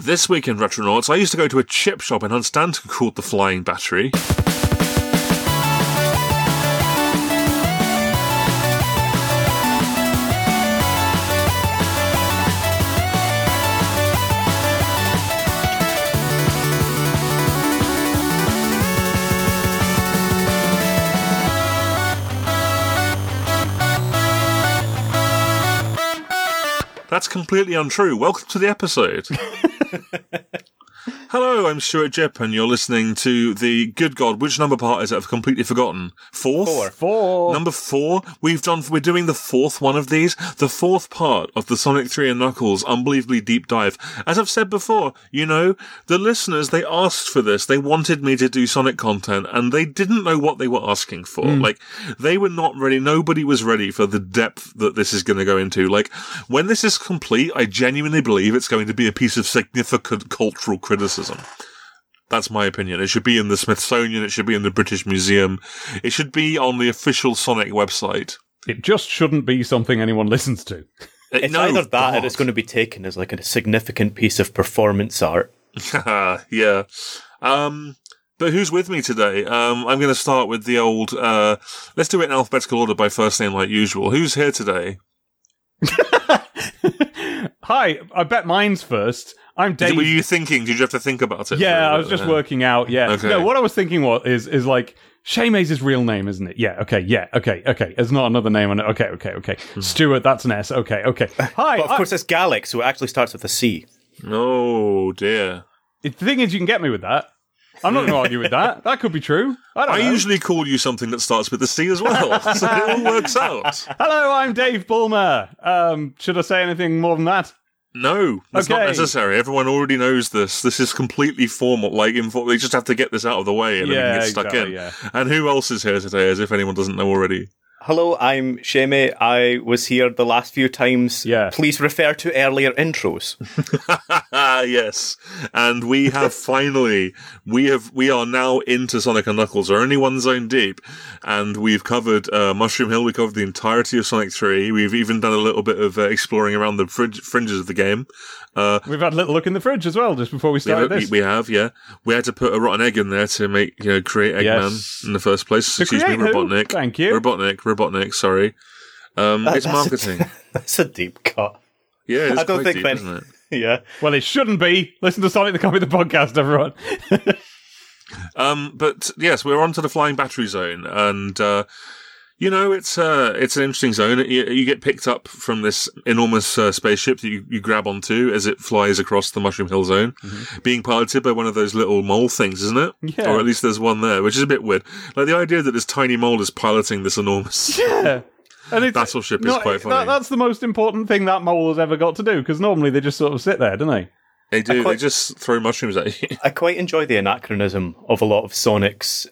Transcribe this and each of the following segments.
This week in Retronauts, I used to go to a chip shop in Hunstanton called the Flying Battery. That's completely untrue. Welcome to the episode. Hello, I'm Stuart Jipp, and you're listening to the, good God, which number part is it? I've completely forgotten. Four. Number 4. We're doing the fourth one of these. The fourth part of the Sonic 3 and Knuckles Unbelievably Deep Dive. As I've said before, the listeners, they asked for this. They wanted me to do Sonic content, and they didn't know what they were asking for. They were not ready. Nobody was ready for the depth that this is going to go into. When this is complete, I genuinely believe it's going to be a piece of significant cultural criticism. That's my opinion. It should be in the Smithsonian, it should be in the British Museum, it should be on the official Sonic website. It just shouldn't be something anyone listens to. It's either that or it's going to be taken as a significant piece of performance art. Yeah. But who's with me today? I'm going to start with the old, let's do it in alphabetical order by first name like usual. Who's here today? Hi, I bet mine's first. I'm Dave. Were you thinking? Did you have to think about it? Yeah, I was just working out. Yeah. Okay. No, what I was thinking is Shaymay's his real name, isn't it? Yeah. Okay. It's not another name on it. Okay. Stuart, that's an S. Okay. Hi. But of course, it's Galax, so it actually starts with a C. Oh dear. The thing is, you can get me with that. I'm not going to argue with that. That could be true. I usually call you something that starts with the C as well, so it all works out. Hello, I'm Dave Bulmer. Should I say anything more than that? No, that's not necessary. Everyone already knows this. This is completely formal. They just have to get this out of the way and then get stuck in. Yeah. And who else is here today, as if anyone doesn't know already? Hello, I'm Shaymay. I was here the last few times. Yeah. Please refer to earlier intros. Yes. And we have finally, we are now into Sonic and Knuckles. We're only one zone deep. And we've covered Mushroom Hill. We covered the entirety of Sonic 3. We've even done a little bit of exploring around the fringes of the game. We've had a little look in the fridge as well, just before we started this. We have, yeah. We had to put a rotten egg in there to create Eggman in the first place. Excuse me, Robotnik. Thank you. Robotnik, sorry. It's marketing. That's a deep cut. Yeah, it's quite deep, isn't it? Yeah. Well, it shouldn't be. Listen to Sonic the Comic, the podcast, everyone. But yes, we're on to the Flying Battery Zone, and it's an interesting zone. You get picked up from this enormous spaceship that you grab onto as it flies across the Mushroom Hill Zone, being piloted by one of those little mole things, isn't it? Yeah. Or at least there's one there, which is a bit weird. The idea that this tiny mole is piloting this enormous battleship is quite funny. That's the most important thing that mole has ever got to do, because normally they just sort of sit there, don't they? They do. They just throw mushrooms at you. I quite enjoy the anachronism of a lot of Sonic's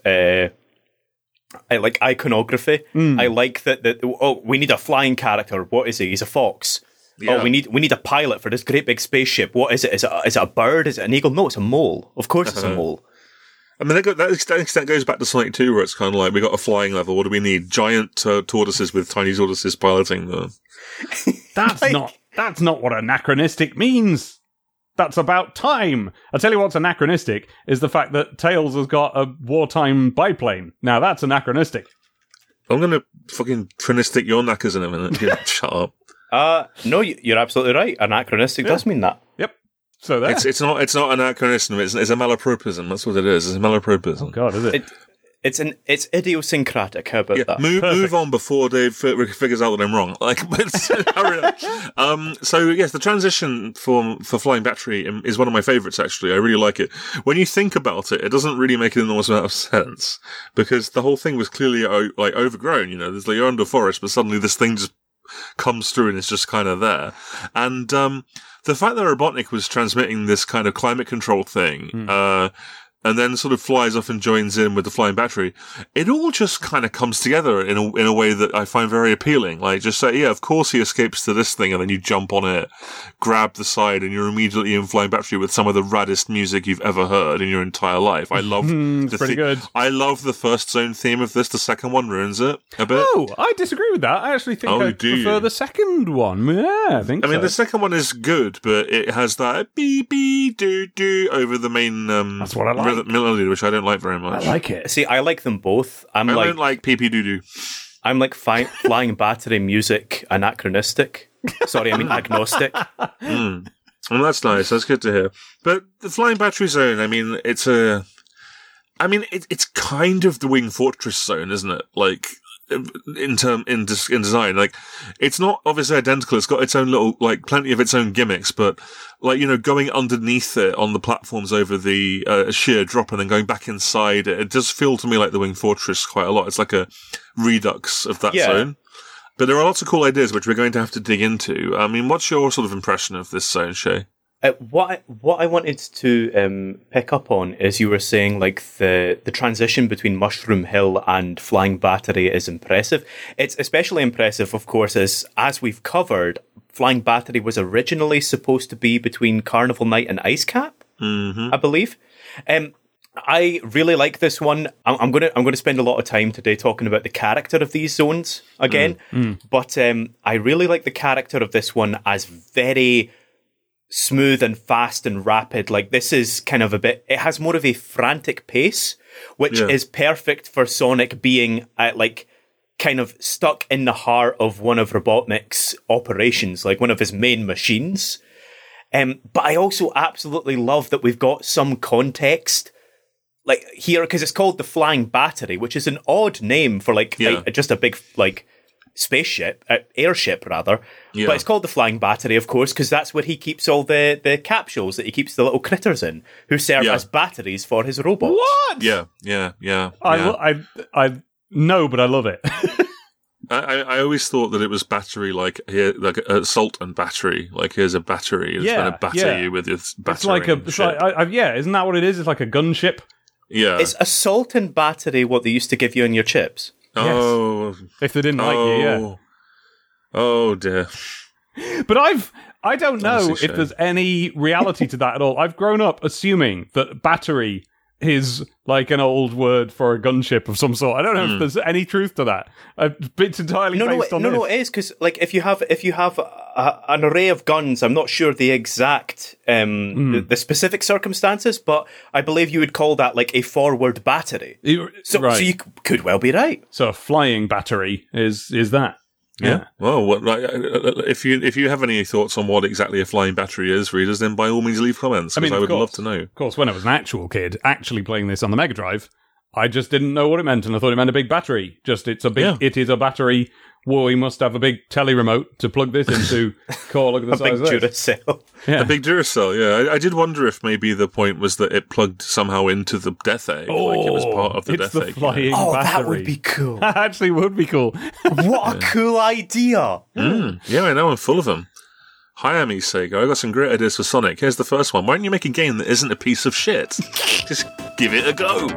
iconography. I like that. We need a flying character. What is he? He's a fox. Yeah. Oh, we need a pilot for this great big spaceship. What is it? Is it a bird? Is it an eagle? No, it's a mole. Of course, it's a mole. I mean, that extent goes back to Sonic 2, where it's kind of like, we got a flying level. What do we need? Giant tortoises with tiny tortoises piloting them. That's not what anachronistic means. That's about time. I'll tell you what's anachronistic is the fact that Tails has got a wartime biplane. Now, that's anachronistic. I'm going to fucking trinistic your knackers in a minute. Shut up. No, you're absolutely right. Anachronistic does mean that. Yep. So there. It's not anachronism. It's a malapropism. That's what it is. It's a malapropism. Oh God, is it? It's idiosyncratic. How about that? Move on before Dave figures out that I'm wrong. So yes, the transition for Flying Battery is one of my favourites. Actually, I really like it. When you think about it, it doesn't really make an enormous amount of sense because the whole thing was clearly overgrown. You're under forest, but suddenly this thing just comes through and it's just kind of there. And the fact that Robotnik was transmitting this kind of climate control thing. and then sort of flies off and joins in with the flying battery. It all just kind of comes together in a way that I find very appealing. Like, just say, yeah, of course he escapes to this thing, and then you jump on it, grab the side, and you're immediately in flying battery with some of the raddest music you've ever heard in your entire life. I love it's pretty good. I love the first zone theme of this. The second one ruins it a bit. Oh, I disagree with that. I actually think I prefer the second one. Yeah, I think. I mean, the second one is good, but it has that beep beep doo doo over the main. That's what I like. Melody, which I don't like very much. I like it. See, I like them both. I don't like pee pee doo doo. I'm like flying battery music anachronistic. Sorry, I mean agnostic. Well, that's nice. That's good to hear. But the Flying Battery Zone, I mean, it's kind of the Wing Fortress zone, isn't it? Like, in design, like, it's not obviously identical. It's got its own little, like, plenty of its own gimmicks, but, like, you know, going underneath it on the platforms over the sheer drop and then going back inside it does feel to me like the Wing Fortress quite a lot. It's like a redux of that zone. But there are lots of cool ideas which we're going to have to dig into. I mean, what's your sort of impression of this zone, Shay? What I wanted to pick up on is you were saying like the transition between Mushroom Hill and Flying Battery is impressive. It's especially impressive, of course, as we've covered, Flying Battery was originally supposed to be between Carnival Night and Ice Cap, I believe. I really like this one. I'm going to spend a lot of time today talking about the character of these zones again, but I really like the character of this one as very smooth and fast and rapid. Like, this is kind of it has more of a frantic pace, which is perfect for Sonic being like kind of stuck in the heart of one of Robotnik's operations, like one of his main machines. But I also absolutely love that we've got some context like here, because it's called the Flying Battery, which is an odd name for just a big like airship rather. Yeah. But it's called the Flying Battery, of course, because that's where he keeps all the capsules that he keeps the little critters in, who serve as batteries for his robots. What? Yeah. I know, but I love it. I always thought that it was battery, like here, like assault and battery. Like, here's a battery, it's going to batter you with its battery. Isn't that what it is? It's like a gunship. Yeah. Is assault and battery what they used to give you in your chips? Oh. Yes. If they didn't like you, yeah. Oh, dear. But I don't know if there's any reality to that at all. I've grown up assuming that battery is like an old word for a gunship of some sort. I don't know if there's any truth to that. It's entirely based on this. No, it is, because like if you have an array of guns, I'm not sure the exact the specific circumstances, but I believe you would call that like a forward battery. So you could well be right. So a flying battery is that. Yeah. Well, if you have any thoughts on what exactly a flying battery is, readers, then by all means leave comments, because I would love to know. Of course, when I was an actual kid, actually playing this on the Mega Drive, I just didn't know what it meant, and I thought it meant a big battery. It is a battery. Whoa, we must have a big telly remote to plug this into. Cool, look at the size of this. Duracell. Yeah. A big Duracell, yeah. I did wonder if maybe the point was that it plugged somehow into the Death Egg, like it was part of the Death Egg. Flying battery. That would be cool. That actually would be cool. What a cool idea. Yeah, I know, I'm full of them. Hi, I'm Sega. I got some great ideas for Sonic. Here's the first one. Why don't you make a game that isn't a piece of shit? Just give it a go.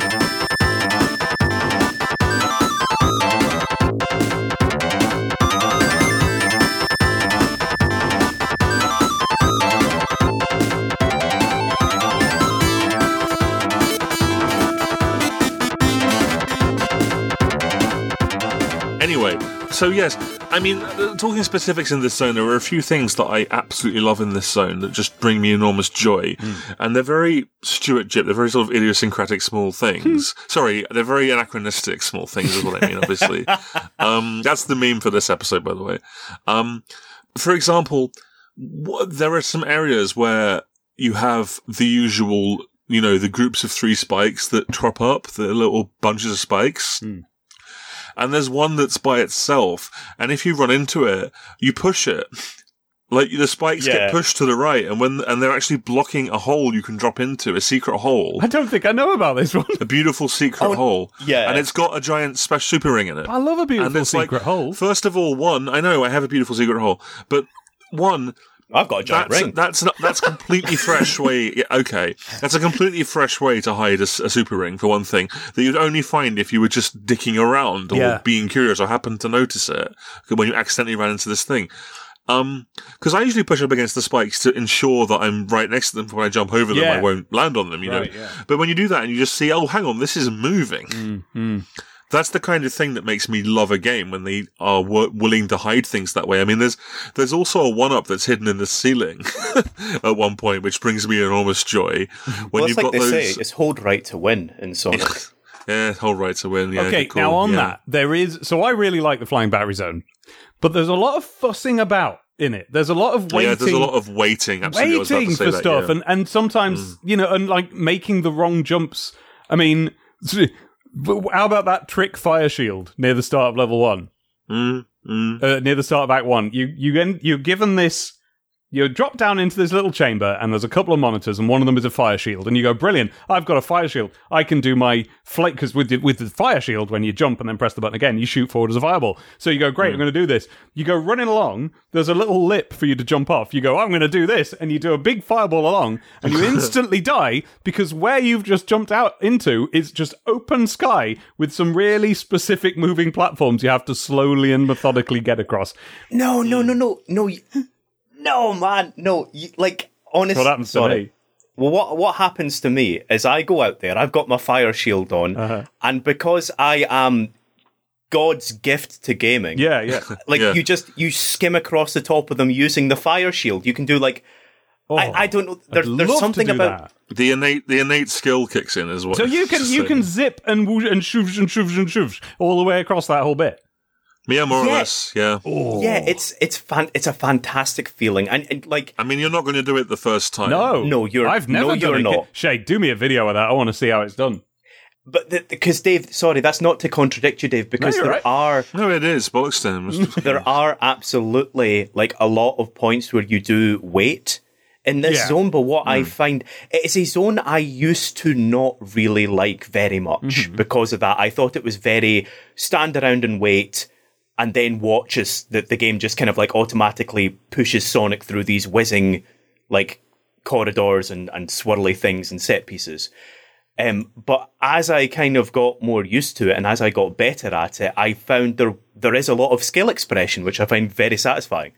Anyway, so yes, I mean, talking specifics in this zone, there are a few things that I absolutely love in this zone that just bring me enormous joy. And they're very Stuart Jip, they're very sort of idiosyncratic small things. Sorry, they're very anachronistic small things is what I mean, obviously. That's the meme for this episode, by the way. For example, there are some areas where you have the usual, you know, the groups of 3 spikes that crop up, the little bunches of spikes. And there's one that's by itself, and if you run into it, you push it. Like, the spikes get pushed to the right, and they're actually blocking a hole you can drop into, a secret hole. I don't think I know about this one. A beautiful secret hole. Yeah. And it's got a giant super ring in it. I love a beautiful secret hole. First of all, I know I have a beautiful secret hole, but I've got a giant ring. That's completely fresh way. Yeah, okay, that's a completely fresh way to hide a super ring, for one thing, that you'd only find if you were just dicking around or being curious or happened to notice it when you accidentally ran into this thing. Because I usually push up against the spikes to ensure that I'm right next to them. When I jump over them, I won't land on them, you know. Yeah. But when you do that and you just see, oh, hang on, this is moving. Mm-hmm. That's the kind of thing that makes me love a game, when they are willing to hide things that way. I mean, there's also a 1-up that's hidden in the ceiling at one point, which brings me enormous joy. When you've got those... say, it's hold right to win in Sonic. Yeah, hold right to win. Yeah, okay, now on that, there is... So I really like the Flying Battery Zone, but there's a lot of fussing about in it. There's a lot of waiting. Yeah, there's a lot of waiting. Absolutely, waiting for stuff, and sometimes, and like making the wrong jumps. I mean... How about that trick fire shield near the start of level 1? Near the start of Act 1. You're given this... You drop down into this little chamber, and there's a couple of monitors, and one of them is a fire shield. And you go, brilliant, I've got a fire shield. I can do my flake, because with the fire shield, when you jump and then press the button again, you shoot forward as a fireball. So you go, great, I'm going to do this. You go running along, there's a little lip for you to jump off. You go, I'm going to do this, and you do a big fireball along, and you instantly die, because where you've just jumped out into is just open sky with some really specific moving platforms you have to slowly and methodically get across. No, man, no. Honestly, what happens to me? Well, what happens to me is I go out there, I've got my fire shield on, and because I am God's gift to gaming, you skim across the top of them using the fire shield. You can do I don't know. There's something about that. The innate skill kicks in as well. So you can zip and whoosh and shoosh and shoosh and shoosh all the way across that whole bit. Yeah, more or less, yeah. Oh. Yeah, it's a fantastic feeling, and like... I mean, you're not going to do it the first time. I've never done it. Shay, do me a video of that. I want to see how it's done. But because Dave, sorry, that's not to contradict you, Dave, because No, it is, bollocks to him. There are absolutely a lot of points where you do wait in this zone, but what I find, it's a zone I used to not really like very much because of that. I thought it was very stand around and wait, and then watches that the game just kind of automatically pushes Sonic through these whizzing corridors and swirly things and set pieces. But as I kind of got more used to it and as I got better at it, I found there is a lot of skill expression, which I find very satisfying.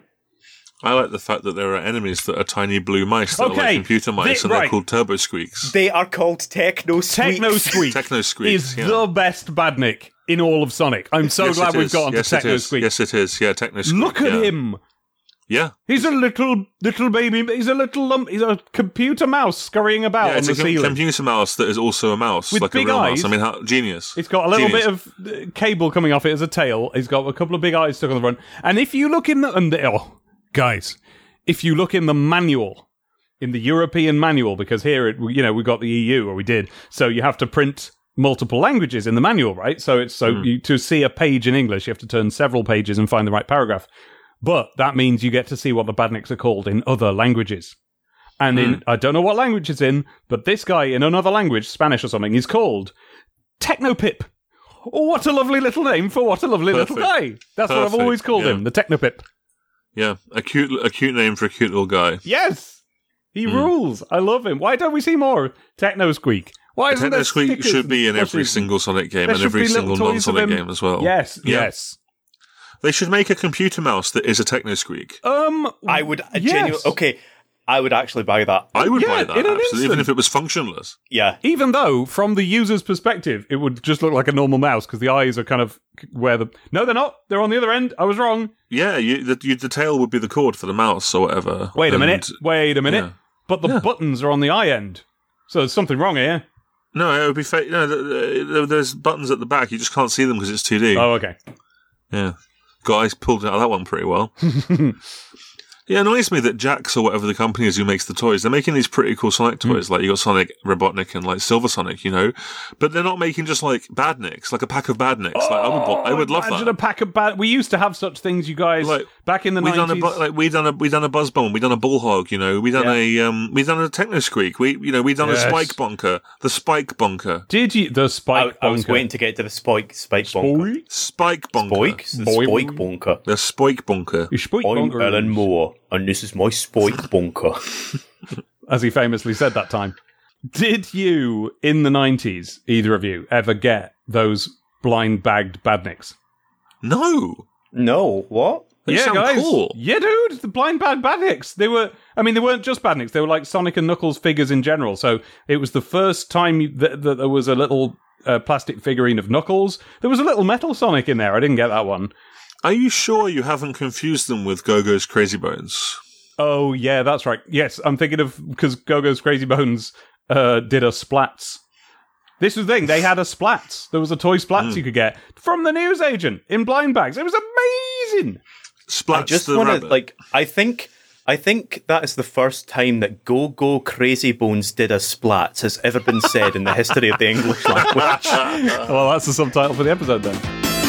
I like the fact that there are enemies that are tiny blue mice that are like computer mice, and they're called Turbo Squeaks. They are called Techno Squeaks. Techno Squeak is the best badnik in all of Sonic. I'm so glad we've got onto Techno Squeak. Yes, it is. Yeah, Techno Squeak. Look at him. Yeah. He's a little baby. He's a little lump. He's a computer mouse scurrying about on the ceiling. It's a computer mouse that is also a mouse. With like big a real eyes. Mouse. I mean, genius. It's got a little bit of cable coming off it as a tail. He's got a couple of big eyes stuck on the front. And if you look in guys, if you look in the manual, in the European manual, because here, we got the EU, or we did, so you have to print multiple languages in the manual, right? So to see a page in English, you have to turn several pages and find the right paragraph. But that means you get to see what the badniks are called in other languages. And I don't know what language it's in, but this guy in another language, Spanish or something, is called Technopip. Oh, what a lovely little name for what a lovely little guy. That's what I've always called him, the Technopip. Yeah, a cute name for a cute little guy. Yes! He rules. I love him. Why don't we see more Techno Squeak? Why isn't Techno Squeak should be in every single Sonic game and every single non-Sonic game as well. Yes. They should make a computer mouse that is a Techno Squeak. I would I would actually buy that. I would buy that, absolutely, even if it was functionless. Yeah. Even though, from the user's perspective, it would just look like a normal mouse, because the eyes are kind of where the... No, they're not. They're on the other end. I was wrong. Yeah, the tail would be the cord for the mouse or whatever. Wait a minute. Yeah. But the buttons are on the eye end. So there's something wrong here. No, it would be fake. No, there's buttons at the back. You just can't see them because it's 2D. Oh, okay. Yeah. Guys pulled out that one pretty well. Yeah, it annoys me that Jax, or whatever the company is who makes the toys, they're making these pretty cool Sonic toys. Like, you got Sonic Robotnik and, Silver Sonic, But they're not making just, Badniks, like a pack of Badniks. I would love that. Imagine a pack of We used to have such things, you guys. Back in the 90s. We done a buzz bomb. We done a bullhog. You know, we done a techno squeak. We done a spike bunker. The spike bunker. Did you the spike? I was waiting to get to the spike bunker. Spike bunker. Spike bunker. The spike bunker. I'm Alan Moore, and this is my spike bunker. As he famously said that time. Did you, in the 90s, either of you, ever get those blind-bagged badniks? No. What? They sound guys. Cool. Yeah, dude, the blind-bagged badniks. They weren't just badniks. They were like Sonic and Knuckles figures in general. So it was the first time that there was a little plastic figurine of Knuckles. There was a little metal Sonic in there. I didn't get that one. Are you sure you haven't confused them with Go-Go's Crazy Bones? Oh, yeah, that's right. Yes, I'm thinking of, because Go-Go's Crazy Bones did a Splats. This was the thing, they had a Splats. There was a toy Splats you could get from the newsagent in blind bags. It was amazing! Splats I just the want rabbit. to, I think that is the first time that Go-Go Crazy Bones did a Splats has ever been said in the history of the English language. Well, that's the subtitle for the episode then.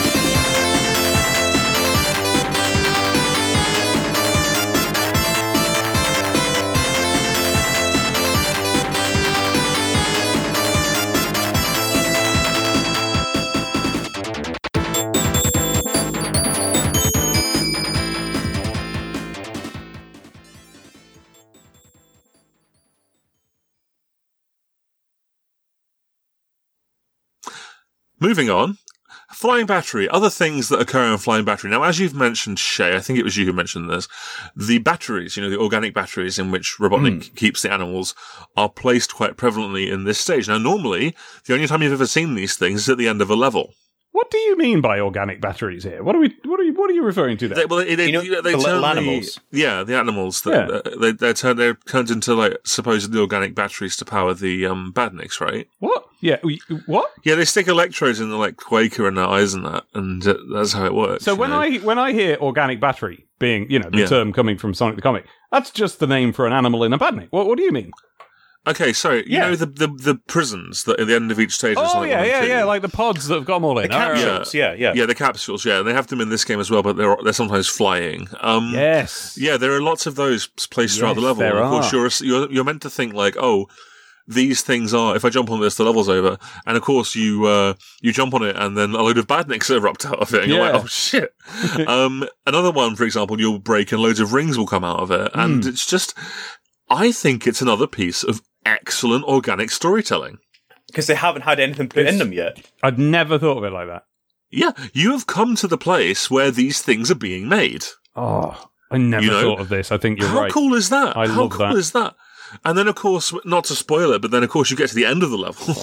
Moving on. Flying battery, other things that occur in flying battery. Now, as you've mentioned, Shay, I think it was you who mentioned this, the batteries, the organic batteries in which Robotnik keeps the animals are placed quite prevalently in this stage. Now, normally, the only time you've ever seen these things is at the end of a level. What do you mean by organic batteries here? What are you referring to there? They the little animals. The animals. They're turned into like supposedly organic batteries to power the badniks, right? What? Yeah. What? Yeah, they stick electrodes in the like Quaker and their eyes and that, and that's how it works. So when I hear organic battery being the term coming from Sonic the Comic, that's just the name for an animal in a badnik. What do you mean? Okay, so you know the prisons that at the end of each stage. Oh yeah, like the pods that have got them all in. The capsules, yeah, the capsules, and they have them in this game as well, but they're sometimes flying. Yes, yeah, there are lots of those placed throughout the level. There of course, you're meant to think like, oh, these things are. If I jump on this, the level's over, and of course you jump on it, and then a load of badniks erupt out of it, and you're like, oh shit. Another one, for example, you'll break, and loads of rings will come out of it, and it's just. I think it's another piece of excellent organic storytelling. Because they haven't had anything put in them yet. I'd never thought of it like that. Yeah, you have come to the place where these things are being made. Oh, I never thought of this. I think you're right. How cool is that? How cool is that? And then, of course, not to spoil it, but then, of course, you get to the end of the level.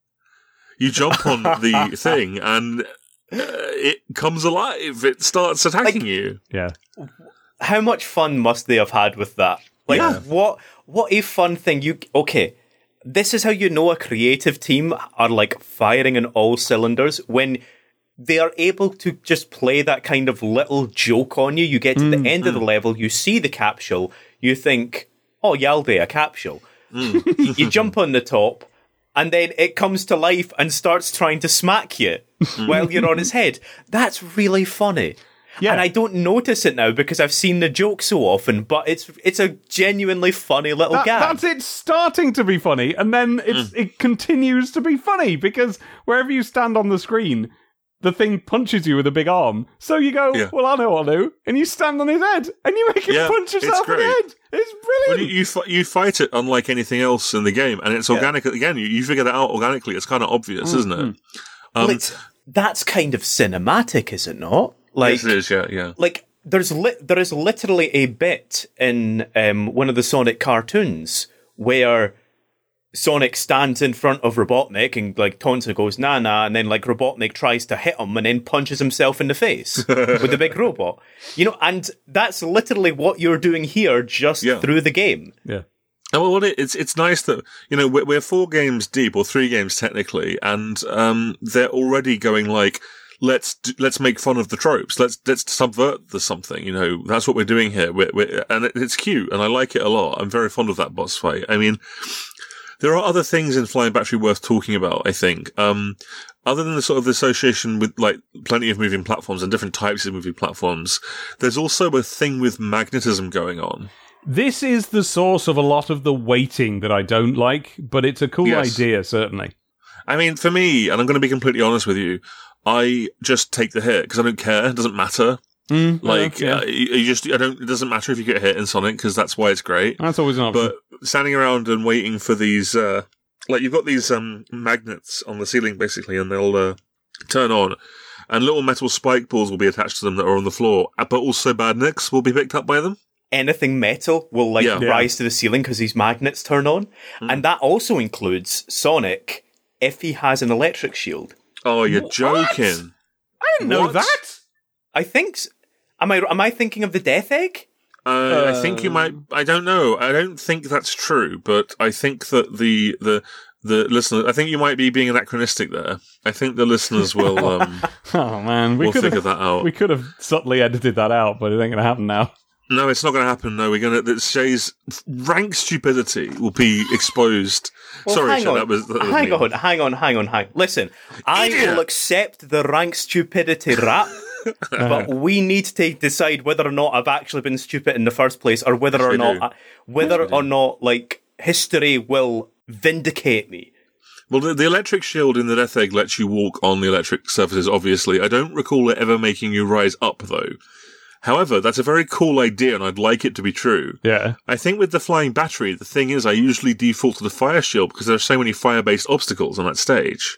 You jump on the thing, and it comes alive. It starts attacking you. Yeah. How much fun must they have had with that? What a fun thing. Okay, this is how you know a creative team are like firing on all cylinders when they are able to just play that kind of little joke on you. You get to the end of the level, you see the capsule, you think, oh, Yalde, a capsule. You jump on the top, and then it comes to life and starts trying to smack you while you're on its head. That's really funny. Yeah. And I don't notice it now because I've seen the joke so often, but it's a genuinely funny little gag. That's it starting to be funny, and then it continues to be funny because wherever you stand on the screen, the thing punches you with a big arm. So you go, well, I know what I'll do, and you stand on his head, and you make him punch yourself in the head. It's brilliant. Well, you fight it unlike anything else in the game, and it's organic. Again, you figure that out organically. It's kind of obvious, isn't it? Well, that's kind of cinematic, is it not? Yes, it is, yeah. Like, there is literally a bit in one of the Sonic cartoons where Sonic stands in front of Robotnik and, like, Tonsa goes, nah, and then, like, Robotnik tries to hit him and then punches himself in the face with the big robot. And that's literally what you're doing here just through the game. Yeah. Well, it's nice that, we're 4 games deep, or 3 games technically, and they're already going, like, let's make fun of the tropes. Let's subvert the something. That's what we're doing here. And it's cute, and I like it a lot. I'm very fond of that boss fight. I mean, There are other things in Flying Battery worth talking about, I think. Other than the sort of association with, like, plenty of moving platforms and different types of moving platforms, there's also a thing with magnetism going on. This is the source of a lot of the weighting that I don't like, but it's a cool idea, certainly. I mean, for me, and I'm going to be completely honest with you, I just take the hit because I don't care. It doesn't matter. It doesn't matter if you get hit in Sonic because that's why it's great. That's always an option. But standing around and waiting for these, you've got these magnets on the ceiling basically, and they'll turn on, and little metal spike balls will be attached to them that are on the floor, but also badniks will be picked up by them. Anything metal will rise to the ceiling because these magnets turn on, and that also includes Sonic if he has an electric shield. Oh, you're joking! What? I didn't know that. I think. Am I thinking of the Death Egg? I think you might. I don't know. I don't think that's true, but I think that the listeners. I think you might be being anachronistic there. I think the listeners will. Oh man, we could figure that out. We could have subtly edited that out, but it ain't going to happen now. No, it's not going to happen. No, we're going to. Shay's rank stupidity will be exposed. Well, sorry, hang Shay, on. that was Hang on. Listen, I will accept the rank stupidity rap. But we need to decide whether or not I've actually been stupid in the first place, or whether or not, like, history will vindicate me. Well, the electric shield in the Death Egg lets you walk on the electric surfaces, obviously. I don't recall it ever making you rise up, though. However, that's a very cool idea, and I'd like it to be true. Yeah. I think with the Flying Battery, the thing is I usually default to the fire shield because there are so many fire-based obstacles on that stage.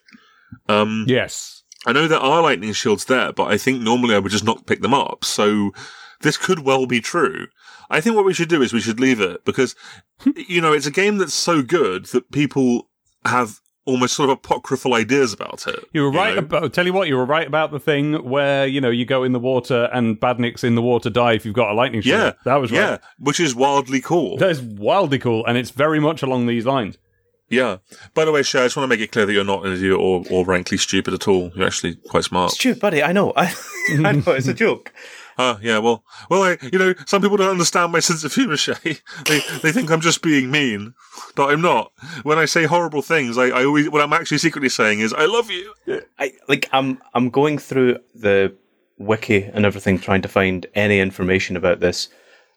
Yes. I know there are lightning shields there, but I think normally I would just not pick them up. So this could well be true. I think what we should do is we should leave it because, it's a game that's so good that people have almost sort of apocryphal ideas about it. You were right about, tell you what, you were right about the thing where, you go in the water and badniks in the water die if you've got a lightning shield. Yeah. That was right. Yeah, which is wildly cool. That is wildly cool, and it's very much along these lines. Yeah. By the way, Shay, I just want to make it clear that you're not an idiot or rankly stupid at all. You're actually quite smart. Stupid, buddy. I know. I know. It's a joke. Yeah. Well, some people don't understand my sense of humour, Shay. They think I'm just being mean, but I'm not. When I say horrible things, I always, what I'm actually secretly saying is, I love you. I'm going through the wiki and everything, trying to find any information about this.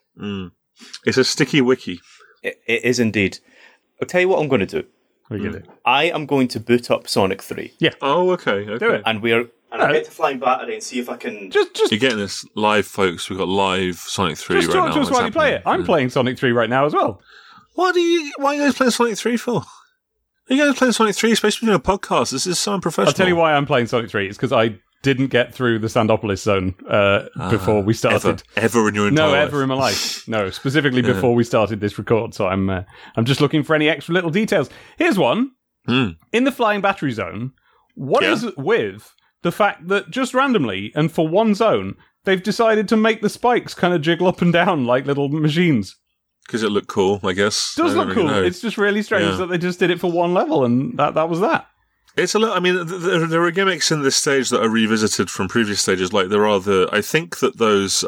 It's a sticky wiki. It is indeed. I'll tell you what I'm going to do. I am going to boot up Sonic 3. Yeah. Oh, okay. Do it. And I'll get to Flying Battery and see if I can... Just You're getting this live, folks. We've got live Sonic 3 just right now. Just talk to us while you play it. I'm playing Sonic 3 right now as well. Why are you guys playing Sonic 3 for? Are you guys playing Sonic 3? You're supposed to be doing a podcast. This is so unprofessional. I'll tell you why I'm playing Sonic 3. It's because I didn't get through the Sandopolis zone before we started. Ever in your entire life? No, ever in my life. No, specifically before we started this record. So I'm just looking for any extra little details. Here's one. In the Flying Battery zone, what is it with the fact that just randomly and for one zone, they've decided to make the spikes kind of jiggle up and down like little machines? Because it looked cool, I guess. It does look cool. It's just really strange that they just did it for one level, and that was that. It's a lot. I mean, there are gimmicks in this stage that are revisited from previous stages. Like there are I think that those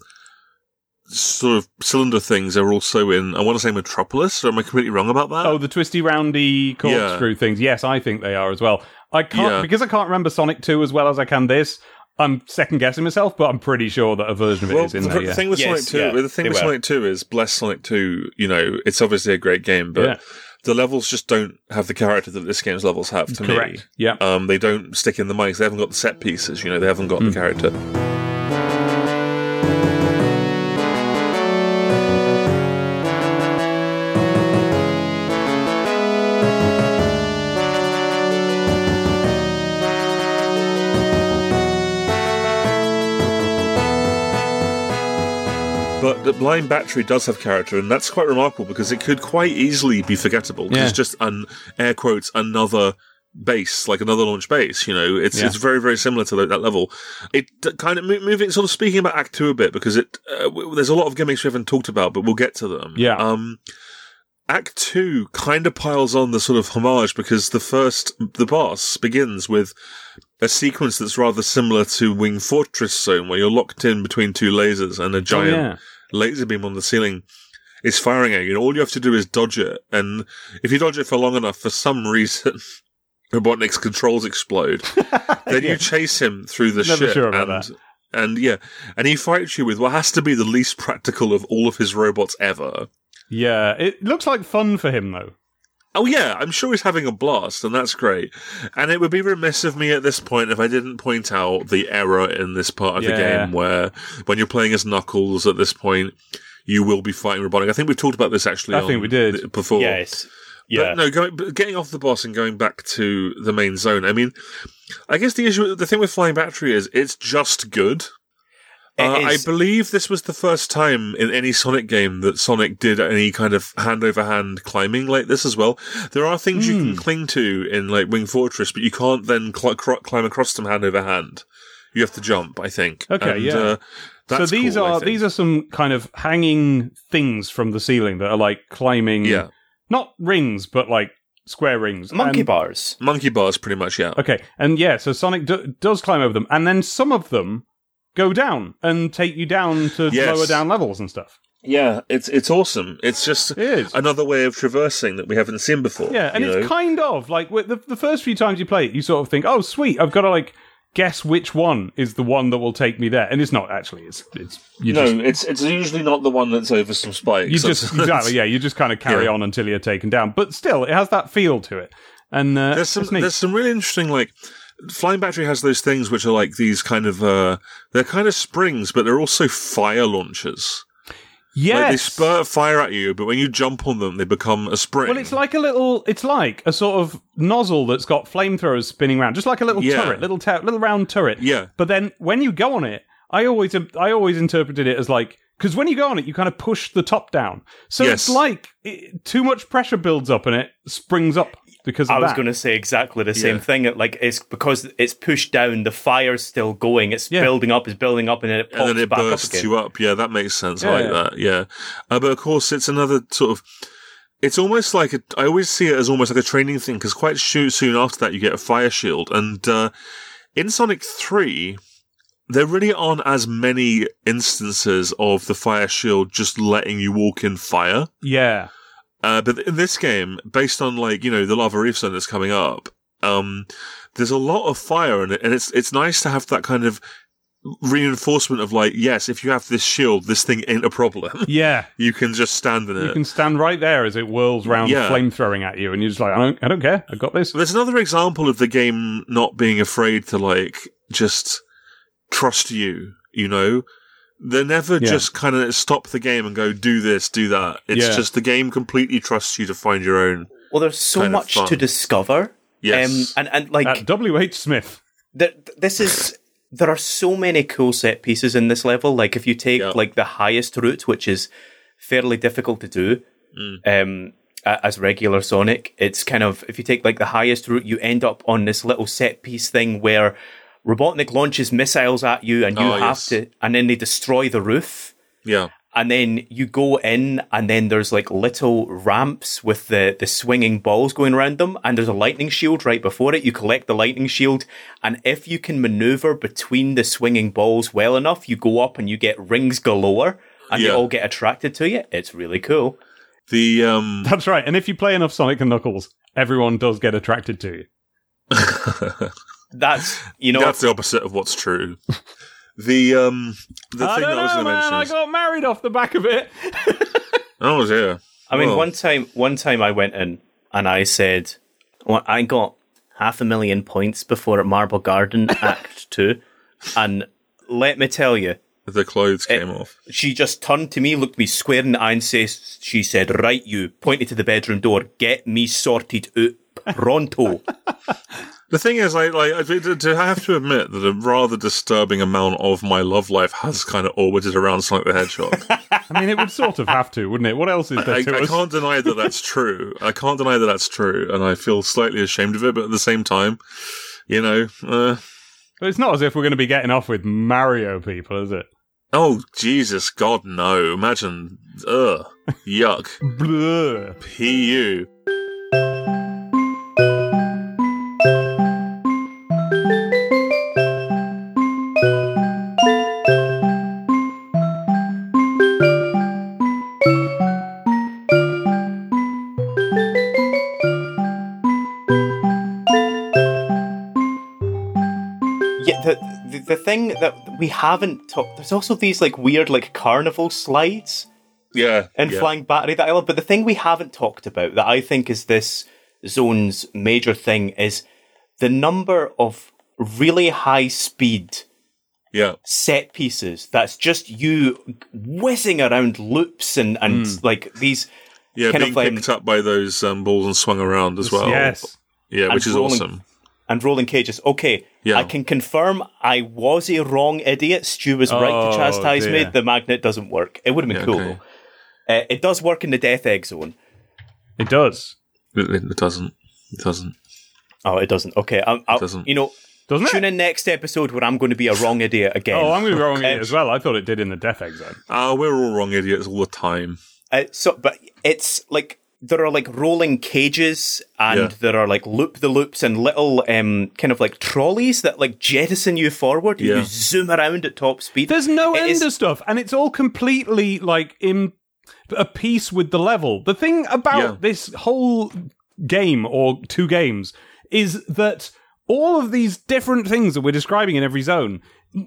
sort of cylinder things are also in. I want to say Metropolis. Or am I completely wrong about that? Oh, the twisty, roundy corkscrew things. Yes, I think they are as well. I can't because I can't remember Sonic 2 as well as I can this. I'm second guessing myself, but I'm pretty sure that a version of it is in there. The thing with Sonic 2 is, bless Sonic 2. It's obviously a great game, but. The levels just don't have the character that this game's levels have, to me. Correct. Yeah. They don't stick in the mics. They haven't got the set pieces, they haven't got the character. But the Flying Battery does have character, and that's quite remarkable because it could quite easily be forgettable. It's just air quotes another base, like another launch base. It's very, very similar to that level. It kind of moving, sort of speaking about Act 2 a bit because there's a lot of gimmicks we haven't talked about, but we'll get to them. Yeah. Act 2 kind of piles on the sort of homage because the boss begins with a sequence that's rather similar to Wing Fortress Zone, where you're locked in between two lasers and a giant laser beam on the ceiling. is firing at you, and all you have to do is dodge it. And if you dodge it for long enough, for some reason, Robotnik's controls explode. Then you chase him through the ship. Sure about that. And he fights you with what has to be the least practical of all of his robots ever. Yeah, it looks like fun for him, though. Oh yeah, I'm sure he's having a blast, and that's great. And it would be remiss of me at this point if I didn't point out the error in this part of the game where, when you're playing as Knuckles at this point, you will be fighting Robotnik. I think we've talked about this actually. I think we did before. Yes. Yeah. But no, getting off the boss and going back to the main zone. I mean, I guess the thing with Flying Battery is it's just good. I believe this was the first time in any Sonic game that Sonic did any kind of hand-over-hand climbing like this as well. There are things you can cling to in like Wing Fortress, but you can't then climb across them hand-over-hand. You have to jump, I think. Okay, so these are some kind of hanging things from the ceiling that are like climbing. Yeah. Not rings, but like square rings. Monkey bars. Monkey bars, pretty much, yeah. Okay, and so Sonic does climb over them, and then some of them go down and take you down to lower down levels and stuff. Yeah, it's awesome. It's just another way of traversing that we haven't seen before. Yeah, and it's kind of like the first few times you play it, you sort of think, oh, sweet, I've got to like guess which one is the one that will take me there, and it's not actually. It's usually not the one that's over some spikes. You just you just kind of carry on until you're taken down, but still, it has that feel to it. And there's some really interesting like. Flying Battery has those things which are like these kind of, they're kind of springs, but they're also fire launchers. Yes. Like they spurt fire at you, but when you jump on them, they become a spring. Well, it's like a sort of nozzle that's got flamethrowers spinning around, just like a little turret, little round turret. Yeah. But then when you go on it, I always interpreted it as like, because when you go on it, you kind of push the top down. So it's like too much pressure builds up and it springs up. Because I was going to say exactly the same thing. Like it's because it's pushed down, the fire's still going. It's building up, and then it pops back bursts up again. you up. Yeah, that makes sense. I like that. Yeah, but of course, it's another sort of. It's almost like I always see it as almost like a training thing because quite soon after that you get a fire shield, and in Sonic 3. There really aren't as many instances of the fire shield just letting you walk in fire. Yeah. But in this game, based on like, the Lava Reef Zone that's coming up, there's a lot of fire in it, and it's nice to have that kind of reinforcement of like, yes, if you have this shield, this thing ain't a problem. Yeah. You can just stand in it. You can stand right there as it whirls round flame throwing at you, and you're just like, I don't care, I've got this. There's another example of the game not being afraid to like, just trust you, They never just kind of stop the game and go, do this, do that. It's just the game completely trusts you to find your own. Well, there's so much to discover. Yes. And like at W.H. Smith. There are so many cool set pieces in this level. Like if you take like the highest route, which is fairly difficult to do, as regular Sonic, it's kind of, if you take like the highest route, you end up on this little set piece thing where Robotnik launches missiles at you and you have to, and then they destroy the roof. Yeah. And then you go in and then there's like little ramps with the swinging balls going around them. And there's a lightning shield right before it. You collect the lightning shield. And if you can maneuver between the swinging balls well enough, you go up and you get rings galore and they all get attracted to you. It's really cool. That's right. And if you play enough Sonic and Knuckles, everyone does get attracted to you. That's the opposite of what's true. The thing that I was going to mention I got married off the back of it. Oh dear. I mean, one time I went in and I said, well, I got 500,000 points before Marble Garden Act 2, and let me tell you, the clothes came off. She just turned to me, looked me square in the eye, and she said, "Right, you," pointed to the bedroom door. "Get me sorted out pronto." The thing is, I have to admit that a rather disturbing amount of my love life has kind of orbited around Sonic the Hedgehog. I mean, it would sort of have to, wouldn't it? What else is there to us? I can't deny that that's true. And I feel slightly ashamed of it, but at the same time, But it's not as if we're going to be getting off with Mario people, is it? Oh, Jesus, God, no. Imagine, yuck. Bleh. P.U. the thing that we haven't talked... There's also these like weird like carnival slides in Flying Battery that I love. But the thing we haven't talked about that I think is this zone's major thing is the number of really high speed set pieces that's just you whizzing around loops and like these being picked up by those balls and swung around as well. Yes. Yeah, which is awesome. And rolling cages. Okay, I can confirm I was a wrong idiot. Stu was right to chastise me. The magnet doesn't work. It would have been cool, though. It does work in the Death Egg Zone. It does. It doesn't. It doesn't. Oh, it doesn't. Okay, it doesn't. Tune in next episode where I'm going to be a wrong idiot again. Oh, I'm going to be a wrong idiot as well. I thought it did in the Death Egg Zone. We're all wrong idiots all the time. But it's like there are like rolling cages and there are like loop-the-loops and little kind of like trolleys that like jettison you forward. You zoom around at top speed. There's no end of stuff, and it's all completely like in a piece with the level. The thing about this whole game or two games is that all of these different things that we're describing in every zone,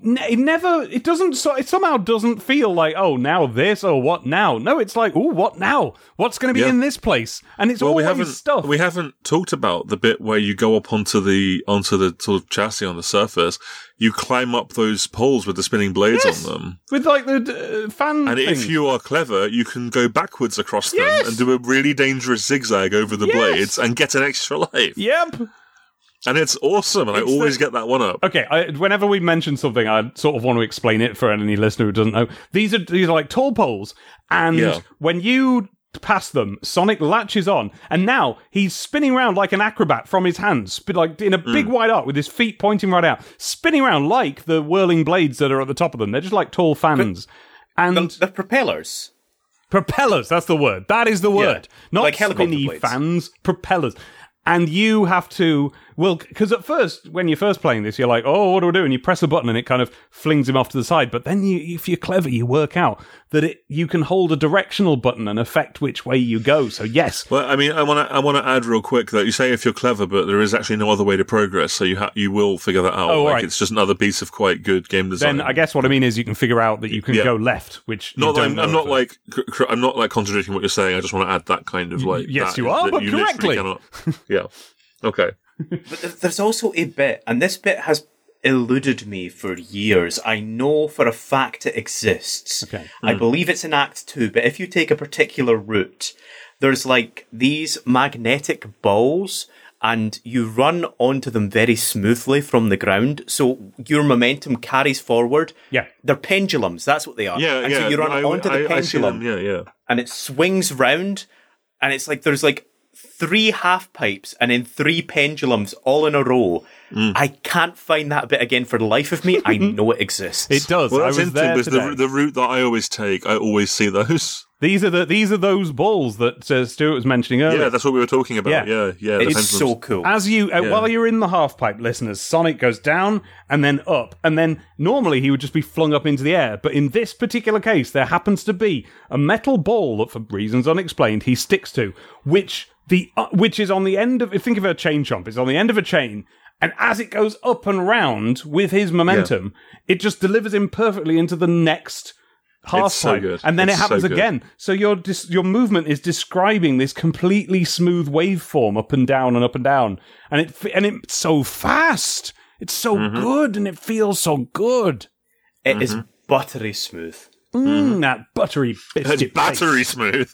it somehow doesn't feel like, oh, now this, oh, what now? No, it's like, oh, what now? What's going to be in this place? And it's always stuff. We haven't talked about the bit where you go up onto the sort of chassis on the surface. You climb up those poles with the spinning blades on them. With like the fan And things. if you are clever, you can go backwards across them and do a really dangerous zigzag over the blades and get an extra life. Yep. And it's awesome, and I always get that one up. Okay, whenever we mention something, I sort of want to explain it for any listener who doesn't know. These are like tall poles, and when you pass them, Sonic latches on, and now he's spinning around like an acrobat from his hands, like in a big wide arc with his feet pointing right out, spinning around like the whirling blades that are at the top of them. They're just like tall fans. And the propellers. Propellers, that's the word. That is the word. Not like spinny blades. fans, propellers. And you have to, because at first, when you're first playing this, you're like, oh, what do I do? And you press a button and it kind of flings him off to the side. But then if you're clever, you work out that you can hold a directional button and affect which way you go. So yes. Well, I mean, I want to add real quick that you say if you're clever, but there is actually no other way to progress. So you will figure that out. Oh, right. It's just another piece of quite good game design. Then I guess what I mean is you can figure out that you can go left, which I'm not like contradicting what you're saying. I just want to add that kind of like. Yes, you are, but correctly. Yeah. Okay. But there's also a bit, and this bit has eluded me for years. I know for a fact it exists. Okay. I believe it's in Act 2, but if you take a particular route, there's like these magnetic balls, and you run onto them very smoothly from the ground, so your momentum carries forward. Yeah. They're pendulums, that's what they are. Yeah, so you run onto the pendulum, yeah. and it swings round, and it's like there's like 3 half pipes and then 3 pendulums all in a row. I can't find that bit again for the life of me. I know it exists. It does. Well, that's interesting because the route that I always take, I always see those. These are those balls that Stuart was mentioning earlier. Yeah, that's what we were talking about. Yeah. It's so cool. As you, while you're in the half pipe, listeners, Sonic goes down and then up, and then normally he would just be flung up into the air. But in this particular case, there happens to be a metal ball that, for reasons unexplained, he sticks to, which is on the end of. Think of a chain chomp. It's on the end of a chain. And as it goes up and round with his momentum, it just delivers him perfectly into the next half pipe. So and then it happens again. So your movement is describing this completely smooth waveform up and down and up and down. And it's so fast. It's so good and it feels so good. It is buttery smooth. That buttery biscuit. It's battery smooth.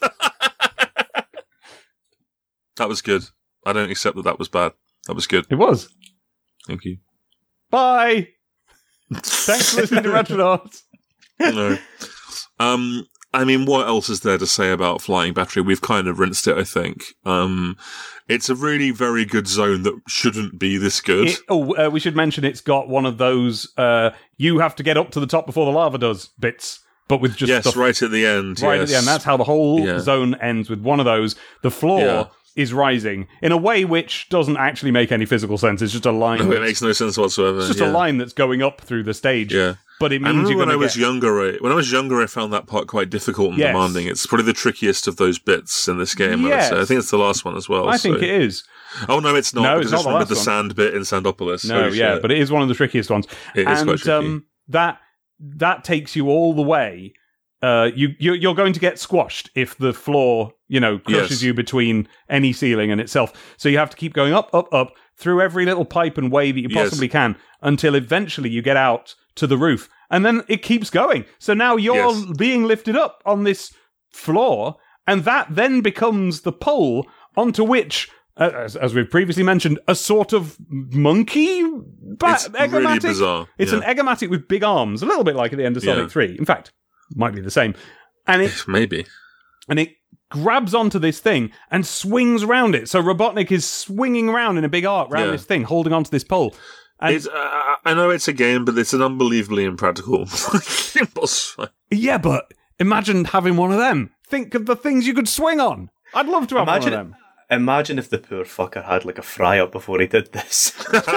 That was good. I don't accept that was bad. That was good. It was. Thank you. Bye. Thanks for listening to Retronauts. No. I mean, what else is there to say about Flying Battery? We've kind of rinsed it, I think. It's a really very good zone that shouldn't be this good. We should mention it's got one of those, you have to get up to the top before the lava does bits. But with just stuff right at the end. Right at the end. That's how the whole zone ends, with one of those. The floor is rising in a way which doesn't actually make any physical sense. It's just a line. It makes no sense whatsoever. It's just a line that's going up through the stage. Yeah. But it means when I was younger, I found that part quite difficult and demanding. It's probably the trickiest of those bits in this game. Yes. I think it's the last one as well. I think it is. Oh no, it's not. No, because it's not it's the sand bit in Sandopolis. No, yeah, but it is one of the trickiest ones. It is quite tricky. That takes you all the way. You're going to get squashed if the floor, crushes you between any ceiling and itself. So you have to keep going up, up, up through every little pipe and way that you possibly can until eventually you get out to the roof. And then it keeps going. So now you're being lifted up on this floor, and that then becomes the pole onto which, as we've previously mentioned, a sort of monkey it's eggomatic. Really bizarre. It's an eggomatic with big arms, a little bit like at the end of Sonic 3. In fact, might be the same. And it maybe. And it grabs onto this thing and swings around it. So Robotnik is swinging around in a big arc around this thing, holding onto this pole. And I know it's a game, but it's an unbelievably impractical boss fight. Yeah, but imagine having one of them. Think of the things you could swing on. I'd love to have one of them. Imagine if the poor fucker had like a fry up before he did this.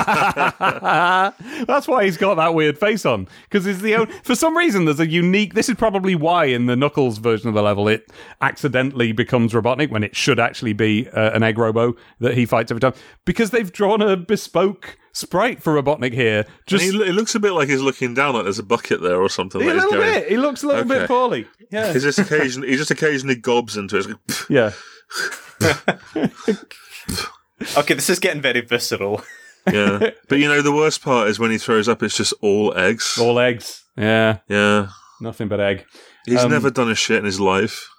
That's why he's got that weird face on. Because for some reason, there's a unique... This is probably why in the Knuckles version of the level, it accidentally becomes Robotnik when it should actually be an egg robo that he fights every time. Because they've drawn a bespoke sprite for Robotnik here. It looks a bit like he's looking down, like there's a bucket there or something. A little bit. He looks a little bit poorly. Yeah. He just occasionally gobs into it. Yeah. Okay, this is getting very visceral. Yeah. But the worst part is when he throws up, it's just all eggs. All eggs. Yeah. Yeah. Nothing but egg. He's never done a shit in his life.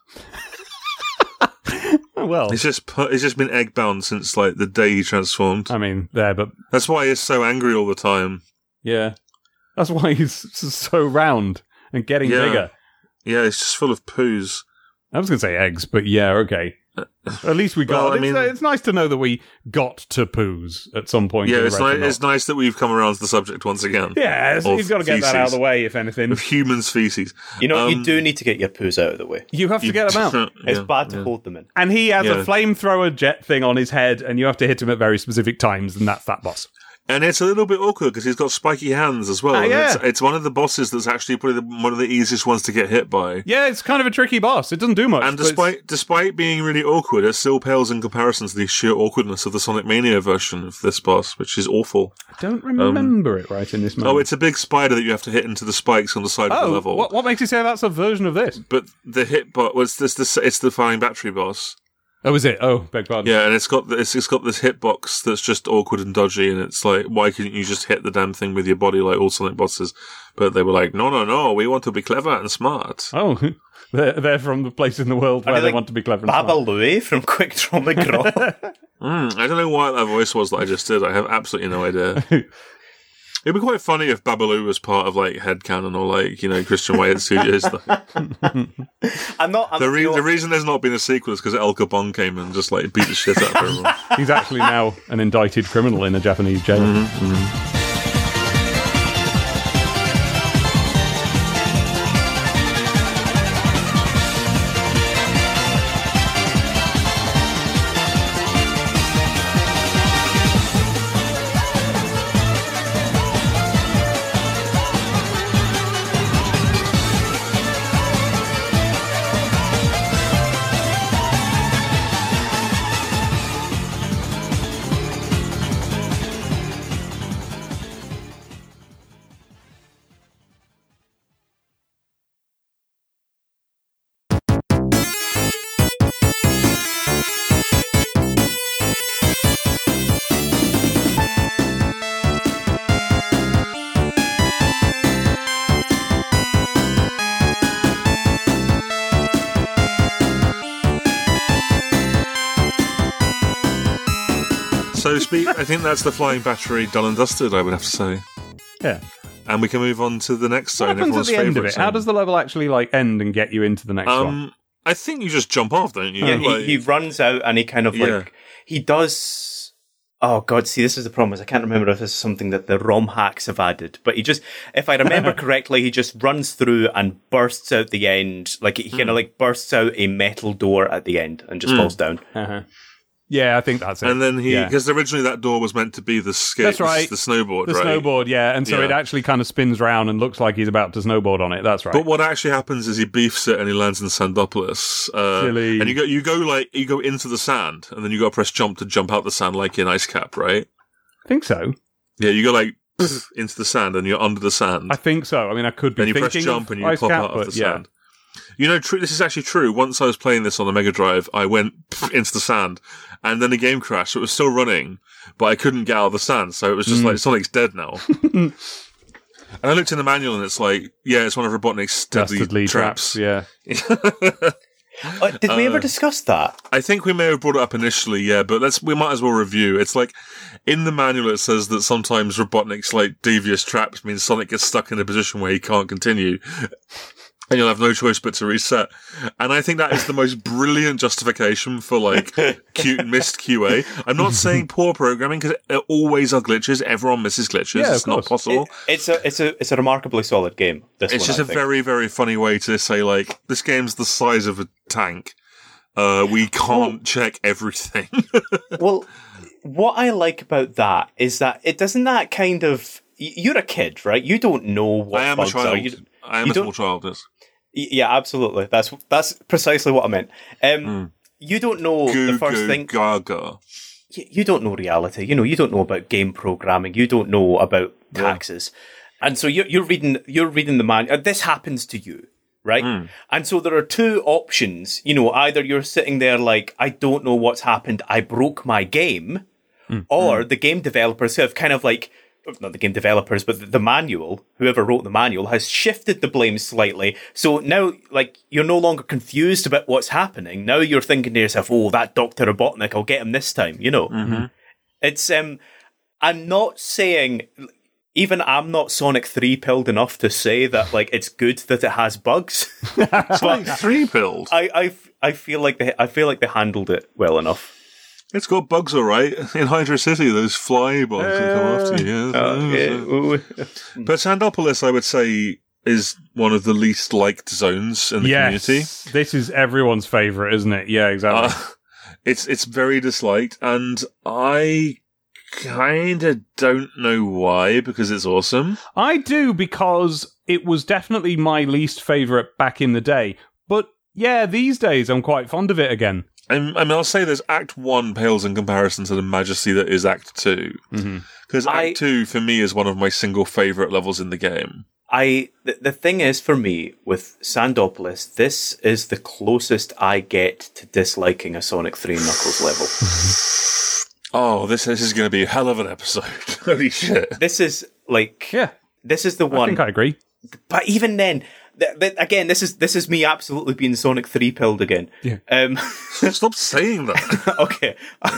Well, he's just been egg bound since like the day he transformed. I mean, but that's why he's so angry all the time. Yeah, that's why he's so round and getting bigger. Yeah, it's just full of poos. I was going to say eggs, but yeah, okay. At least we got. It's nice to know that we got to poos at some point. Yeah, it's nice that we've come around to the subject once again. Yeah, you've got to get that out of the way, if anything. Of humans' feces. You do need to get your poos out of the way. You have to get them out. It's bad to hold them in. And he has a flamethrower jet thing on his head, and you have to hit him at very specific times, and that's that boss. And it's a little bit awkward because he's got spiky hands as well. It's one of the bosses that's actually probably one of the easiest ones to get hit by. Yeah, it's kind of a tricky boss. It doesn't do much. And despite being really awkward, it still pales in comparison to the sheer awkwardness of the Sonic Mania version of this boss, which is awful. I don't remember it right in this moment. Oh, it's a big spider that you have to hit into the spikes on the side of the level. What makes you say that's a version of this? But the hitbox was it's the flying battery boss. Oh, is it? Oh, beg pardon. Yeah, and it's got this hitbox that's just awkward and dodgy, and it's like, why couldn't you just hit the damn thing with your body like all Sonic bosses? But they were like, no, we want to be clever and smart. Oh, they're from the place in the world where they want to be clever and smart. Baba Louie from Quick Draw McGraw. I don't know what that voice was that I just did. I have absolutely no idea. It'd be quite funny if Babaloo was part of like Headcanon or like Christian Wyatt Studios. The reason there's not been a sequel is because El Capone came and just like beat the shit out of everyone. He's actually now an indicted criminal in a Japanese jail. I think that's the flying battery done and dusted, I would have to say. Yeah. And we can move on to the next zone. What happens at the end of it? How does the level actually end and get you into the next one? I think you just jump off, don't you? Yeah, he runs out and he kind of he does... Oh god, see, this is the problem, is I can't remember if this is something that the ROM hacks have added, but he just, if I remember correctly, he just runs through and bursts out the end, like he kind of like bursts out a metal door at the end and just falls down. Uh-huh. Yeah, I think that's it. And then because originally that door was meant to be the skate. That's right. The snowboard, the snowboard, yeah. And so it actually kind of spins round and looks like he's about to snowboard on it. That's right. But what actually happens is he beefs it and he lands in Sandopolis. Silly. And you go into the sand, and then you got to press jump to jump out the sand like in Ice Cap, right? I think so. Yeah, you go like into the sand and you're under the sand. I think so. I mean, I could be thinking. Then you press jump and you pop out of the sand. Yeah. You know, this is actually true. Once I was playing this on the Mega Drive, I went into the sand, and then the game crashed. So it was still running, but I couldn't get out of the sand. So it was just like, Sonic's dead now. And I looked in the manual, and it's like, it's one of Robotnik's deadly traps. Yeah. Did we ever discuss that? I think we may have brought it up initially, but we might as well review. It's like, in the manual it says that sometimes Robotnik's like devious traps means Sonic gets stuck in a position where he can't continue. And you'll have no choice but to reset. And I think that is the most brilliant justification for, like, missed QA. I'm not saying poor programming, because there always are glitches. Everyone misses glitches. Yeah, it's not possible. It's a remarkably solid game. It's just a very, very funny way to say, like, this game's the size of a tank. We can't check everything. Well, what I like about that is that it doesn't that kind of... You're a kid, right? You don't know what bugs are. I am a small child, yes. Yeah, absolutely. That's precisely what I meant. You don't know the first thing. Gaga. You don't know reality. You don't know about game programming. You don't know about taxes, and so you're reading the manual. This happens to you, right? And so there are two options. Either you're sitting there like, I don't know what's happened. I broke my game, or the game developers have kind of like. Not the game developers, but the manual, whoever wrote the manual, has shifted the blame slightly. So now, like, you're no longer confused about what's happening. Now you're thinking to yourself, oh, that Dr. Robotnik, I'll get him this time, It's, I'm not saying, even I'm not Sonic 3-pilled enough to say that, like, it's good that it has bugs. Sonic 3-pilled? I feel like they handled it well enough. It's got bugs, all right. In Hydra City, those fly bugs that come after you. But Sandopolis, I would say, is one of the least liked zones in the community. This is everyone's favourite, isn't it? Yeah, exactly. It's very disliked, and I kind of don't know why, because it's awesome. I do, because it was definitely my least favourite back in the day. But yeah, these days I'm quite fond of it again. I mean, I'll say this, Act 1 pales in comparison to the majesty that is Act 2. Because Act 2, for me, is one of my single favourite levels in the game. The thing is, for me, with Sandopolis, this is the closest I get to disliking a Sonic 3 Knuckles level. Oh, this is going to be a hell of an episode. Holy shit. This is, like... Yeah. This is the one... I think I agree. But even then... Again, this is me absolutely being Sonic 3-pilled again. Yeah. Stop saying that. Okay.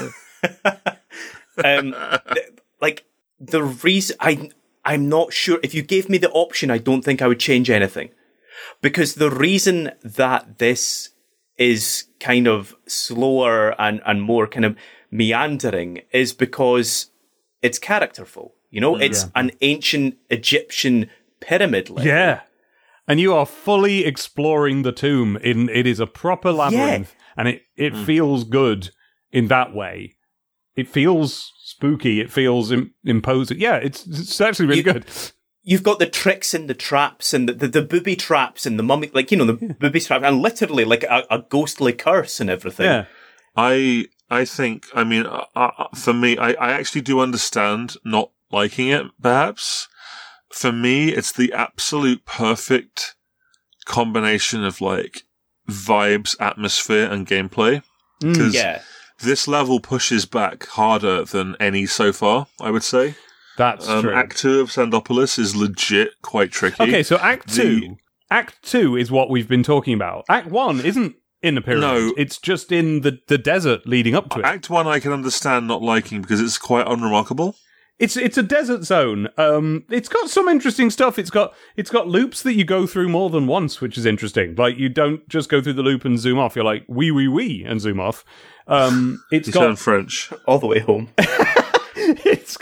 Like, the reason... I'm not sure. If you gave me the option, I don't think I would change anything. Because the reason that this is kind of slower and more kind of meandering is because it's characterful. It's an ancient Egyptian pyramid level. Yeah. And you are fully exploring the tomb. It is a proper labyrinth, and it feels good in that way. It feels spooky. It feels imposing. Yeah, it's actually really good. You've got the tricks and the traps and the booby traps and the mummy, like, the booby traps, and literally like a ghostly curse and everything. Yeah. I think, I mean, for me, I actually do understand not liking it, perhaps. For me, it's the absolute perfect combination of, like, vibes, atmosphere, and gameplay. Because this level pushes back harder than any so far, I would say. That's true. Act 2 of Sandopolis is legit quite tricky. Okay, so Act 2 is what we've been talking about. Act 1 isn't in the pyramid. No. It's just in the desert leading up to it. Act 1 I can understand not liking because it's quite unremarkable. It's a desert zone. It's got some interesting stuff. It's got loops that you go through more than once, which is interesting. Like, you don't just go through the loop and zoom off. You're like, wee, and zoom off. It's you got turn French all the way home. It's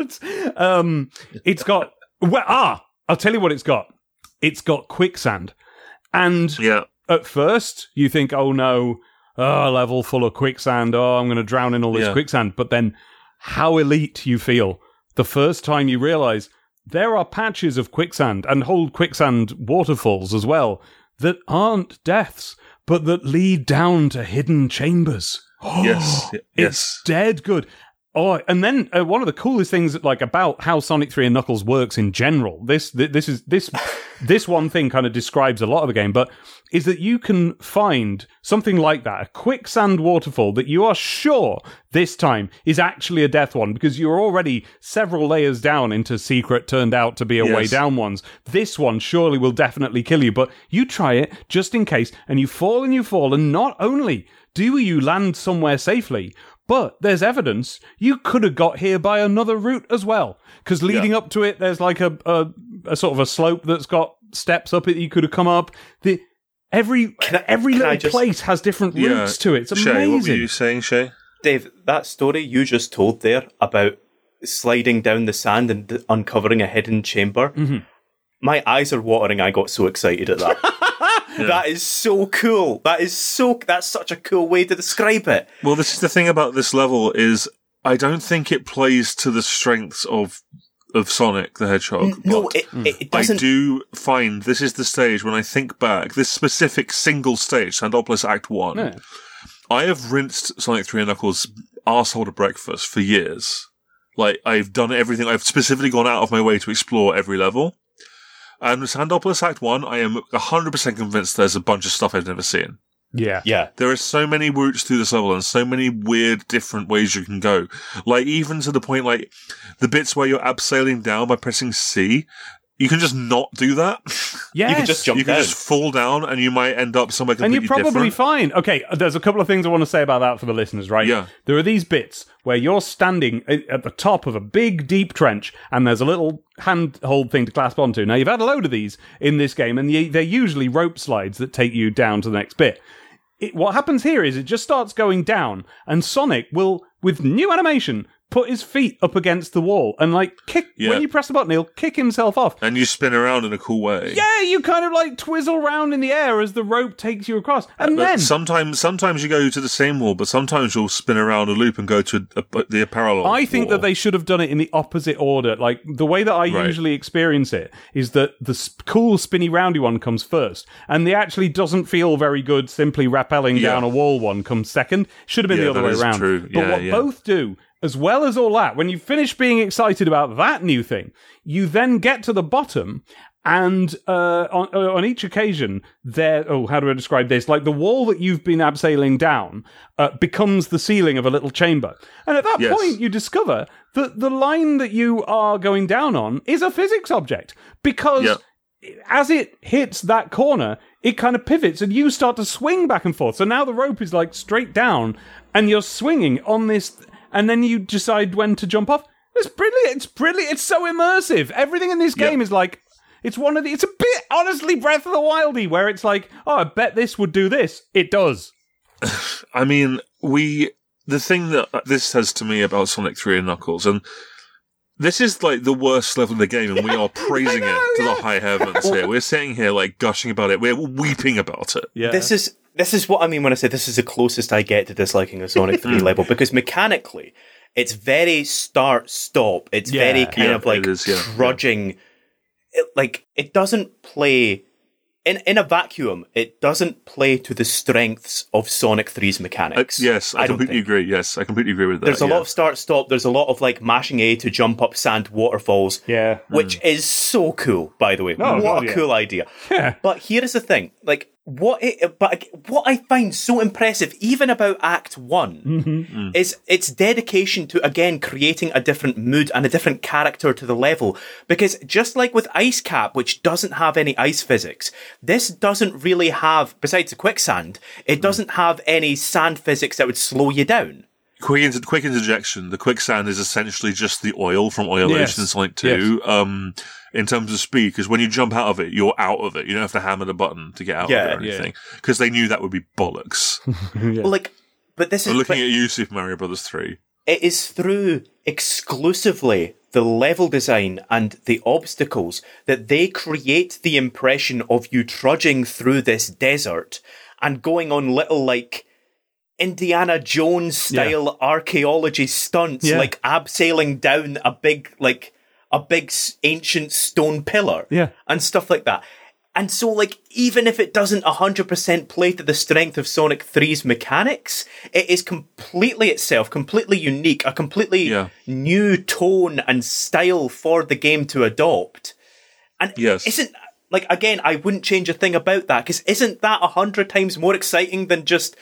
got. I'll tell you what it's got. It's got quicksand, and at first you think, oh no, a level full of quicksand. Oh, I'm going to drown in all this quicksand. But then how elite you feel the first time you realize there are patches of quicksand and whole quicksand waterfalls as well that aren't deaths, but that lead down to hidden chambers. Yes. It's dead good. Oh, and then one of the coolest things about how Sonic 3 and Knuckles works in general, this one thing kind of describes a lot of the game, but is that you can find something like that, a quicksand waterfall that you are sure this time is actually a death one, because you're already several layers down into secret turned out to be a way down ones. This one surely will definitely kill you, but you try it just in case, and you fall, and not only do you land somewhere safely, but there's evidence you could have got here by another route as well. Because leading up to it, there's like a sort of a slope that's got steps up it you could have come up. Every little place has different routes to it. It's amazing. Shay, what were you saying, Shay? Dave, that story you just told there about sliding down the sand and uncovering a hidden chamber, my eyes are watering. I got so excited at that. That is so cool. That's such a cool way to describe it. Well, this is the thing about this level is I don't think it plays to the strengths of Sonic the Hedgehog. No, it doesn't. I do find this is the stage when I think back, this specific single stage, Sandopolis Act 1, I have rinsed Sonic 3 and Knuckles' arsehole to breakfast for years. Like, I've done everything. I've specifically gone out of my way to explore every level. And with Sandopolis Act 1, I am 100% convinced there's a bunch of stuff I've never seen. Yeah. There are so many routes through this level and so many weird, different ways you can go. Like, even to the point, like, the bits where you're abseiling down by pressing C, you can just not do that. Yes. You can just jump down. You can just fall down and you might end up somewhere completely different. And you're probably fine. Okay, there's a couple of things I want to say about that for the listeners, right? Yeah. There are these bits where you're standing at the top of a big, deep trench and there's a little handhold thing to clasp onto. Now, you've had a load of these in this game and they're usually rope slides that take you down to the next bit. What happens here is it just starts going down and Sonic will, with new animation, put his feet up against the wall and kick. When you press the button, he'll kick himself off. And you spin around in a cool way. Yeah, you kind of twizzle around in the air as the rope takes you across. And then sometimes you go to the same wall, but sometimes you'll spin around a loop and go to the parallel. I think that they should have done it in the opposite order. Like the way that I usually experience it is that the cool spinny roundy one comes first, and the actually doesn't feel very good simply rappelling down a wall one comes second. Should have been the other way around. True. But what both do, as well as all that, when you finish being excited about that new thing, you then get to the bottom, and on each occasion, how do I describe this? Like the wall that you've been abseiling down becomes the ceiling of a little chamber. And at that point, you discover that the line that you are going down on is a physics object. Because as it hits that corner, it kind of pivots, and you start to swing back and forth. So now the rope is straight down, and you're swinging on this... And then you decide when to jump off. It's brilliant. It's brilliant. It's so immersive. Everything in this game is it's a bit, honestly, Breath of the Wildy, where it's I bet this would do this. It does. I mean, the thing that this says to me about Sonic 3 and Knuckles, and this is the worst level of the game, and we are praising it to the high heavens here. We're sitting here gushing about it. We're weeping about it. Yeah. This is what I mean when I say this is the closest I get to disliking a Sonic 3 level, because mechanically, it's very start-stop. It's very kind of trudging. It doesn't play... In a vacuum, it doesn't play to the strengths of Sonic 3's mechanics. Yes, I completely agree. Yes, I completely agree with that. There's a lot of start-stop. There's a lot of mashing A to jump up sand waterfalls. Yeah. Which is so cool, by the way. What a cool idea. Yeah. But here is the thing. What I find so impressive, even about Act 1, is its dedication to, again, creating a different mood and a different character to the level. Because just like with Ice Cap, which doesn't have any ice physics, this doesn't really have, besides the quicksand, it doesn't have any sand physics that would slow you down. Quick interjection. The quicksand is essentially just the oil from Oil Ocean in Sonic 2. In terms of speed, because when you jump out of it, you're out of it. You don't have to hammer the button to get out of it or anything. Because they knew that would be bollocks. But this is... We're looking at you, Super Mario Bros. 3. It is through exclusively the level design and the obstacles that they create the impression of you trudging through this desert and going on little, Indiana Jones style archaeology stunts, like abseiling down a big ancient stone pillar, and stuff like that. And so, like, even if it doesn't 100% play to the strength of Sonic 3's mechanics, it is completely itself, completely unique, a completely new tone and style for the game to adopt. And isn't, like, again, I wouldn't change a thing about that, because isn't that 100 times more exciting than just,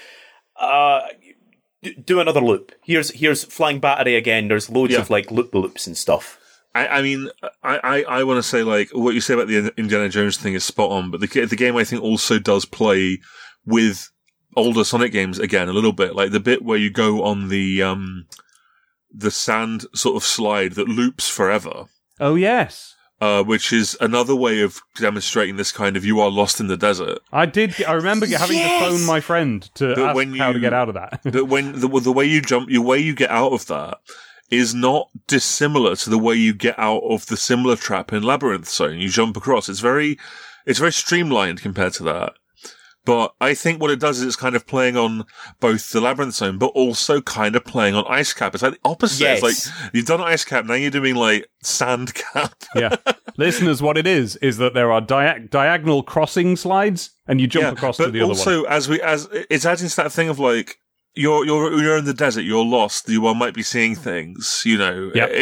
do another loop? Here's Flying Battery again, there's loads of, like, loop-loops and stuff. I mean, I want to say, like, what you say about the Indiana Jones thing is spot on, but the game, I think, also does play with older Sonic games again a little bit. Like, the bit where you go on the sand sort of slide that loops forever. Oh, yes. Which is another way of demonstrating this kind of you are lost in the desert. I remember having to phone my friend to ask how to get out of that. The way you jump, the way you get out of that is not dissimilar to the way you get out of the similar trap in Labyrinth Zone. You jump across. It's very streamlined compared to that. But I think what it does is it's kind of playing on both the Labyrinth Zone, but also kind of playing on Ice Cap. It's like the opposite. Yes. It's like, you've done Ice Cap, now you're doing, like, Sand Cap. Yeah. Listeners, what it is that there are diagonal crossing slides, and you jump across to the other one. But also, as it's adding to that thing of, like, you're in the desert, you're lost, you might be seeing things, you know. Yep.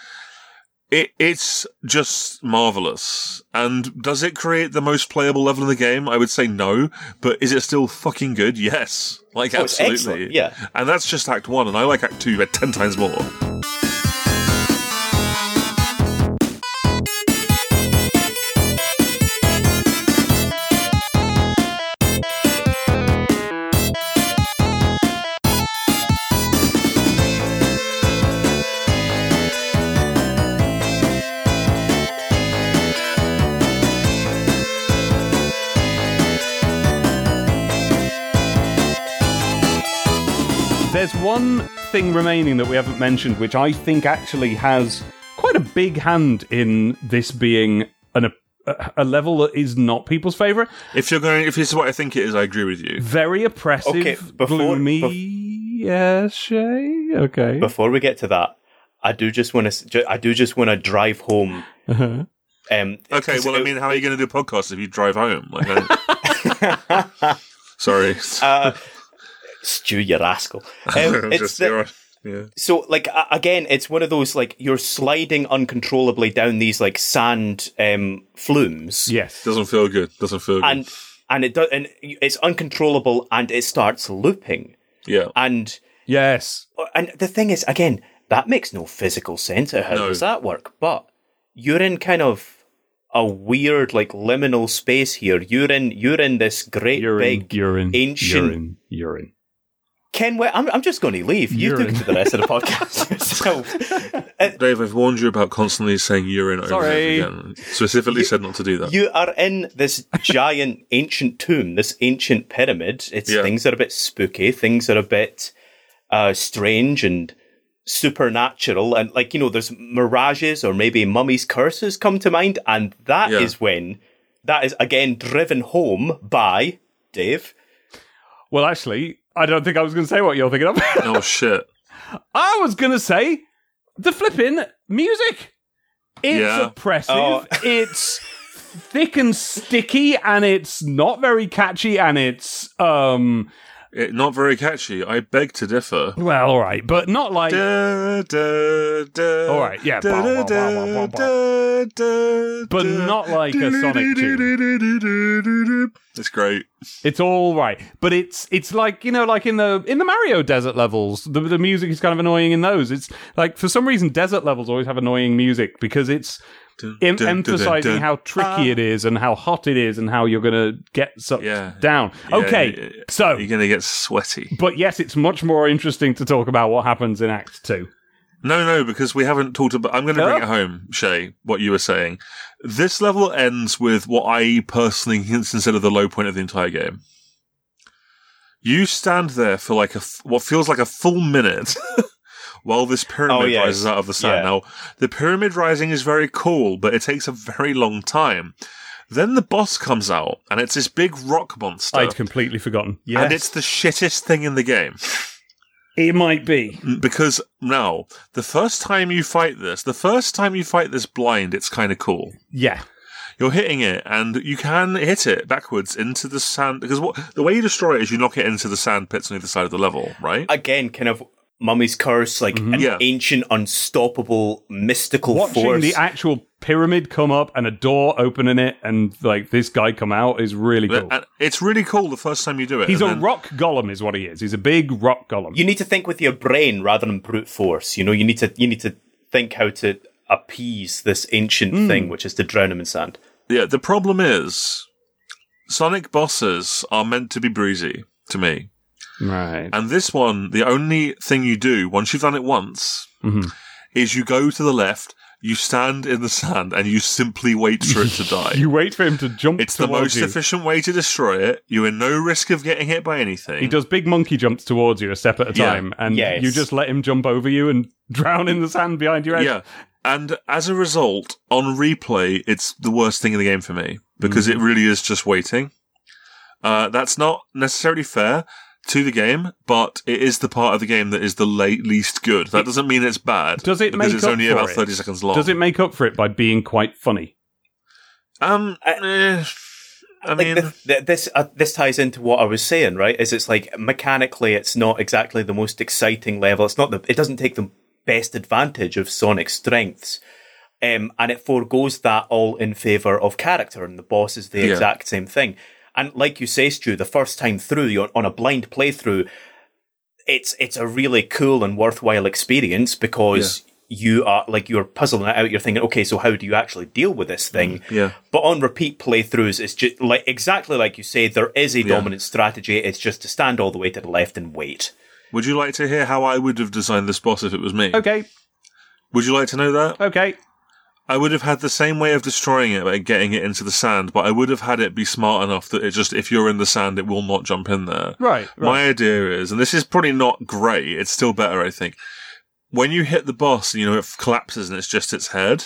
It's just marvelous. And does it create the most playable level in the game? I would say no, but is it still fucking good? Yes. Like, absolutely. Yeah. And that's just Act 1, and I like Act 2 about 10 times more. There's one thing remaining that we haven't mentioned, which I think actually has quite a big hand in this being a level that is not people's favourite. If this is what I think it is, I agree with you. Very oppressive, gloomy. Yes, Shay. Okay. Before we get to that, I do just want to drive home. Uh-huh. Okay. Well, I mean, how are you going to do podcasts if you drive home? Like, sorry. Stu, you rascal. So, like, again, it's one of those, like, you're sliding uncontrollably down these, like, sand flumes. Yes. Doesn't feel good. And it's uncontrollable, and it starts looping. Yeah. And yes. And the thing is, again, that makes no physical sense. How does that work? But you're in kind of a weird, like, liminal space here. You're in this great big ancient urine. Ken, I'm just going to leave. You took it to the rest of the podcast yourself. Dave, I've warned you about constantly saying urine over and over again. Specifically said not to do that. You are in this giant ancient tomb, this ancient pyramid. Things are a bit spooky. Things are a bit strange and supernatural. And, like, you know, there's mirages or maybe mummies' curses come to mind. And that is again driven home by Dave. Well, actually, I don't think I was going to say what you're thinking of. Oh, shit. I was going to say the flipping music. It's oppressive. Oh. It's thick and sticky, and it's not very catchy, and it's not very catchy. I beg to differ. Well, all right, but not like. All right, yeah. But not like a Sonic tune. It's great. It's all right, but it's like, you know, like in the Mario desert levels, the music is kind of annoying in those. It's like, for some reason, desert levels always have annoying music because it's emphasizing how tricky it is and how hot it is and how you're going to get sucked down. Okay, so you're going to get sweaty. But yes, it's much more interesting to talk about what happens in Act 2. No, because we haven't talked about... I'm going to bring it home, Shay, what you were saying. This level ends with what I personally consider the low point of the entire game. You stand there for like what feels like a full minute while this pyramid rises out of the sand. Yeah. Now, the pyramid rising is very cool, but it takes a very long time. Then the boss comes out, and it's this big rock monster. I'd completely forgotten. Yes. And it's the shittest thing in the game. It might be. Because now, the first time you fight this blind, it's kind of cool. Yeah. You're hitting it, and you can hit it backwards into the sand. Because the way you destroy it is you knock it into the sand pits on either side of the level, right? Again, kind of Mummy's Curse, like an ancient, unstoppable, mystical force. Watching the actual pyramid come up and a door opening it and like this guy come out is really cool. And it's really cool the first time you do it. He's a rock golem is what he is. He's a big rock golem. You need to think with your brain rather than brute force. You know, you need to think how to appease this ancient thing, which is to drown him in sand. Yeah, the problem is Sonic bosses are meant to be breezy to me. Right. And this one, the only thing you do, once you've done it once, is you go to the left, you stand in the sand, and you simply wait for it to die. You wait for him to jump It's the most efficient way to destroy it. You're in no risk of getting hit by anything. He does big monkey jumps towards you a step at a time, and you just let him jump over you and drown in the sand behind your head. Yeah. And as a result, on replay, it's the worst thing in the game for me, because it really is just waiting. That's not necessarily fair to the game, but it is the part of the game that is the least good. That doesn't mean it's bad. Does it make up for it? Because it's only about 30 seconds long. Does it make up for it by being quite funny? I mean, this ties into what I was saying, right? It's like mechanically, it's not exactly the most exciting level. It doesn't take the best advantage of Sonic's strengths. And it foregoes that all in favour of character, and the boss is the exact same thing. And like you say, Stu, the first time through, you're on a blind playthrough, it's a really cool and worthwhile experience because you're puzzling it out. You're thinking, okay, so how do you actually deal with this thing? Yeah. But on repeat playthroughs, it's just like exactly like you say, there is a dominant strategy. It's just to stand all the way to the left and wait. Would you like to hear how I would have designed this boss if it was me? Okay. Would you like to know that? Okay. I would have had the same way of destroying it by getting it into the sand, but I would have had it be smart enough that it just, if you're in the sand, it will not jump in there. Right. My idea is, and this is probably not great, it's still better, I think. When you hit the boss, it collapses and it's just its head.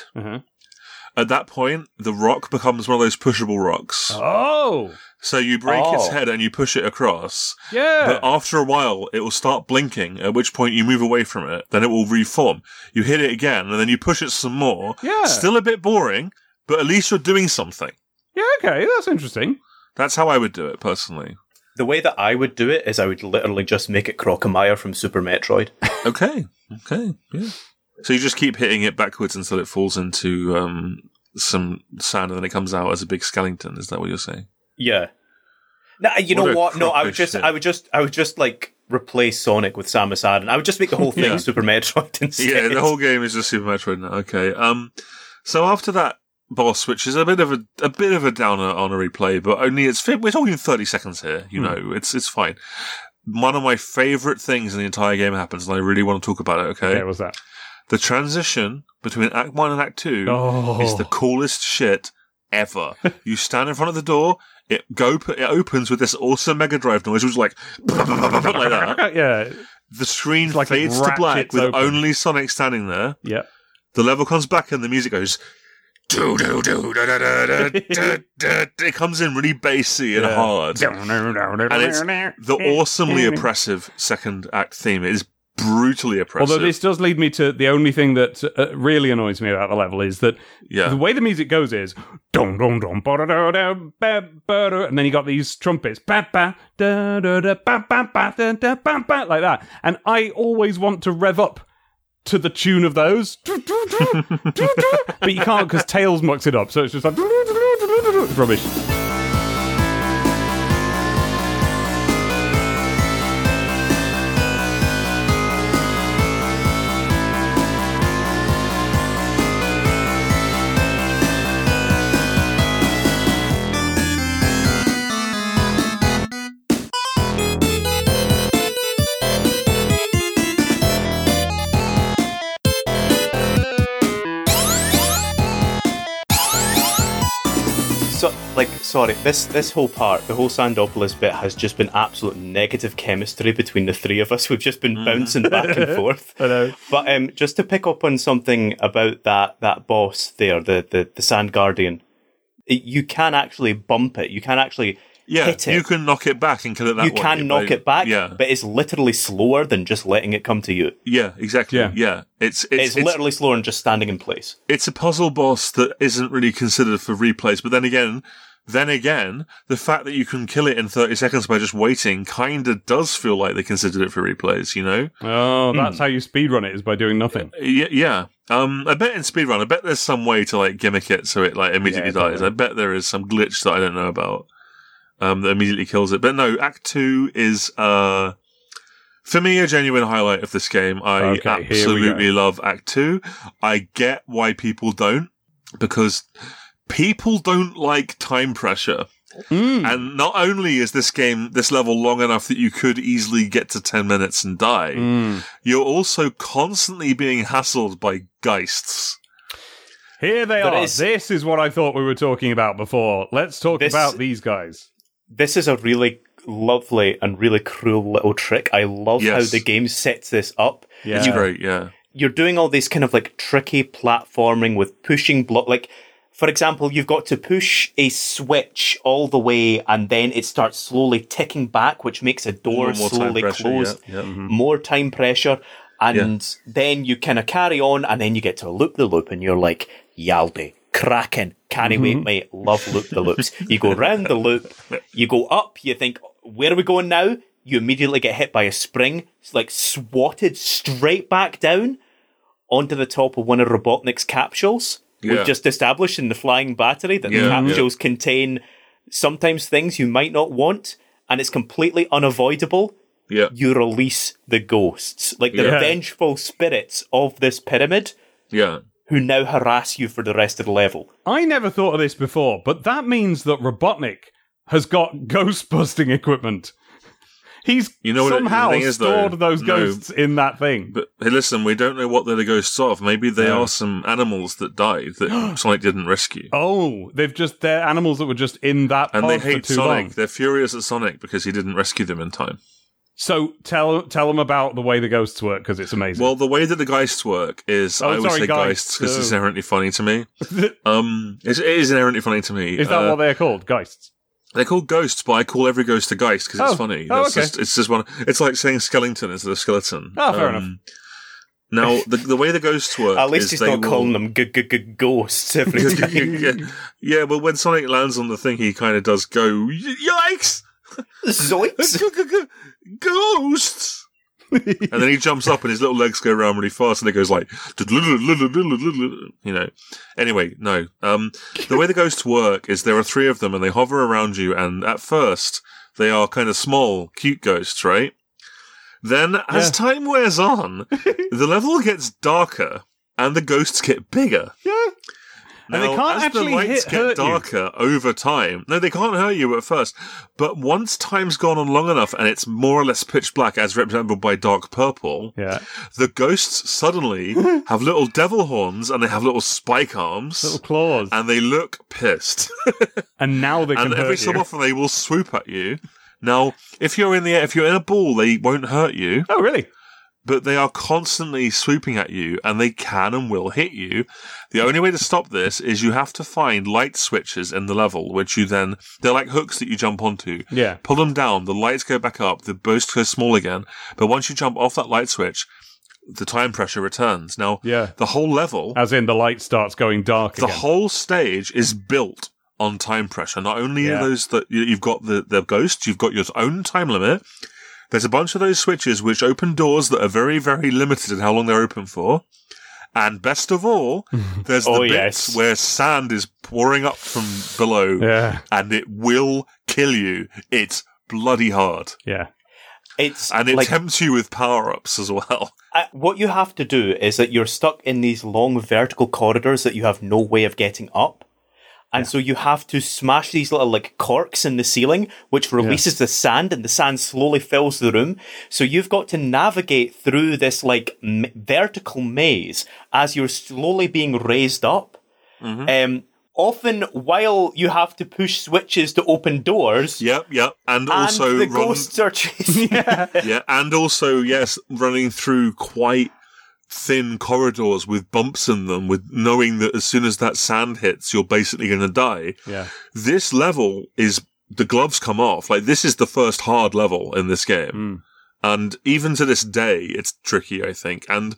At that point, the rock becomes one of those pushable rocks. Oh! So you break its head and you push it across. Yeah. But after a while, it will start blinking, at which point you move away from it. Then it will reform. You hit it again, and then you push it some more. Yeah. Still a bit boring, but at least you're doing something. Yeah, okay, that's interesting. That's how I would do it, personally. The way that I would do it is I would literally just make it Crocomire from Super Metroid. Okay, yeah. So you just keep hitting it backwards until it falls into some sand, and then it comes out as a big skeleton. Is that what you're saying? Yeah. Now, you know what? No, I would just like replace Sonic with Samus Aran. I would just make the whole thing Super Metroid instead. Yeah, the whole game is just Super Metroid now. Okay. So after that boss, which is a bit of a downer on a replay, but only we're talking 30 seconds here. It's fine. One of my favourite things in the entire game happens, and I really want to talk about it. Okay, what's that? The transition between Act 1 and Act 2 is the coolest shit ever. You stand in front of the door, it opens with this awesome Mega Drive noise, which is like like that. Yeah. The screen fades to black with only Sonic standing there. Yeah. The level comes back and the music goes do do do da da da da da. It comes in really bassy and hard. And it's the awesomely oppressive second act theme. It is brutally oppressive. Although this does lead me to the only thing that really annoys me about the level is that the way the music goes is dum dum dum and then you got these trumpets ba ba da da da ba ba ba da da ba ba like that, and I always want to rev up to the tune of those, but you can't because Tails mucks it up, so it's just like rubbish. This whole part, the whole Sandopolis bit, has just been absolute negative chemistry between the three of us. We've just been bouncing back and forth. I know. But just to pick up on something about that boss there, the Sand Guardian, you can actually bump it. You can actually hit it. You can knock it back and kill it that way. You can knock it back, but it's literally slower than just letting it come to you. Yeah, exactly. Yeah. It's literally slower than just standing in place. It's a puzzle boss that isn't really considered for replays, but then again, the fact that you can kill it in 30 seconds by just waiting kind of does feel like they considered it for replays, you know? Oh, that's how you speedrun it, is by doing nothing. Yeah. I bet in speedrun, I bet there's some way to like gimmick it so it like immediately dies. I bet there is some glitch that I don't know about. That immediately kills it. But no, Act 2 is, for me, a genuine highlight of this game. I absolutely love Act 2. I get why people don't, because people don't like time pressure. And not only is this level long enough that you could easily get to 10 minutes and die, you're also constantly being hassled by geists. Here they are. This is what I thought we were talking about before. Let's talk about these guys. This is a really lovely and really cruel little trick. I love how the game sets this up. Yeah. It's great, yeah. You're doing all these kind of like tricky platforming with pushing like, for example, you've got to push a switch all the way and then it starts slowly ticking back, which makes a door slowly close. More time pressure. And then you kind of carry on and then you get to loop and you're like, Yaldi. Cracking. Can't wait, mate. Love loop-the-loops. You go round the loop, you go up, you think, where are we going now? You immediately get hit by a spring, like swatted straight back down onto the top of one of Robotnik's capsules. We've just established in the flying battery that the capsules contain sometimes things you might not want, and it's completely unavoidable. You release the ghosts, like the vengeful spirits of this pyramid. Who now harass you for the rest of the level. I never thought of this before, but that means that Robotnik has got ghost-busting equipment. He's somehow stored those ghosts in that thing. But hey, listen, we don't know what they're the ghosts of. Maybe they are some animals that died that Sonic didn't rescue. Oh, they're animals that were just in that pod and they hate for too Sonic. long. They're furious at Sonic because he didn't rescue them in time. So tell them about the way the ghosts work, because it's amazing. Well, the way that the geists work is, I always say geists because it's inherently funny to me. It is inherently funny to me. Is that what they're called? Geists? They're called ghosts, but I call every ghost a geist because it's funny. It's just one. It's like saying skeleton instead of skeleton. Oh, fair enough. Now, the way the ghosts work, at least he's not calling them ghosts every time. Yeah, but when Sonic lands on the thing, he kind of does go, yikes! Zoinks! Ghosts! And then he jumps up and his little legs go around really fast and it goes like, you know. Anyway, no. The way the ghosts work is there are 3 of them and they hover around you, and at first they are kind of small, cute ghosts, right? Then, as time wears on, the level gets darker and the ghosts get bigger. Yeah. Now, and they can't actually the lights get darker over time. No, they can't hurt you at first. But once time's gone on long enough and it's more or less pitch black, as represented by dark purple, the ghosts suddenly have little devil horns and they have little spike arms. Little claws. And they look pissed. And now they can hurt you. And every so often they will swoop at you. Now, if you're in the air, if you're in a ball, they won't hurt you. Oh, really? But they are constantly swooping at you, and they can and will hit you. The only way to stop this is you have to find light switches in the level, which you then, they're like hooks that you jump onto. Yeah. Pull them down, the lights go back up, the boost goes small again. But once you jump off that light switch, the time pressure returns. Now, the whole level... As in the light starts going dark again. The whole stage is built on time pressure. Not only are those that you've got the ghosts, you've got your own time limit. There's a bunch of those switches which open doors that are very, very limited in how long they're open for. And best of all, there's the bits where sand is pouring up from below and it will kill you. It's bloody hard. Yeah. It tempts you with power-ups as well. What you have to do is that you're stuck in these long vertical corridors that you have no way of getting up. And so you have to smash these little like corks in the ceiling, which releases the sand, and the sand slowly fills the room. So you've got to navigate through this like vertical maze as you're slowly being raised up. Often while you have to push switches to open doors. Yep. And also the ghosts are chasing. And also, running through quite thin corridors with bumps in them, with knowing that as soon as that sand hits, you're basically going to die. Yeah. This level is, the gloves come off. Like, this is the first hard level in this game. And even to this day, it's tricky, I think. And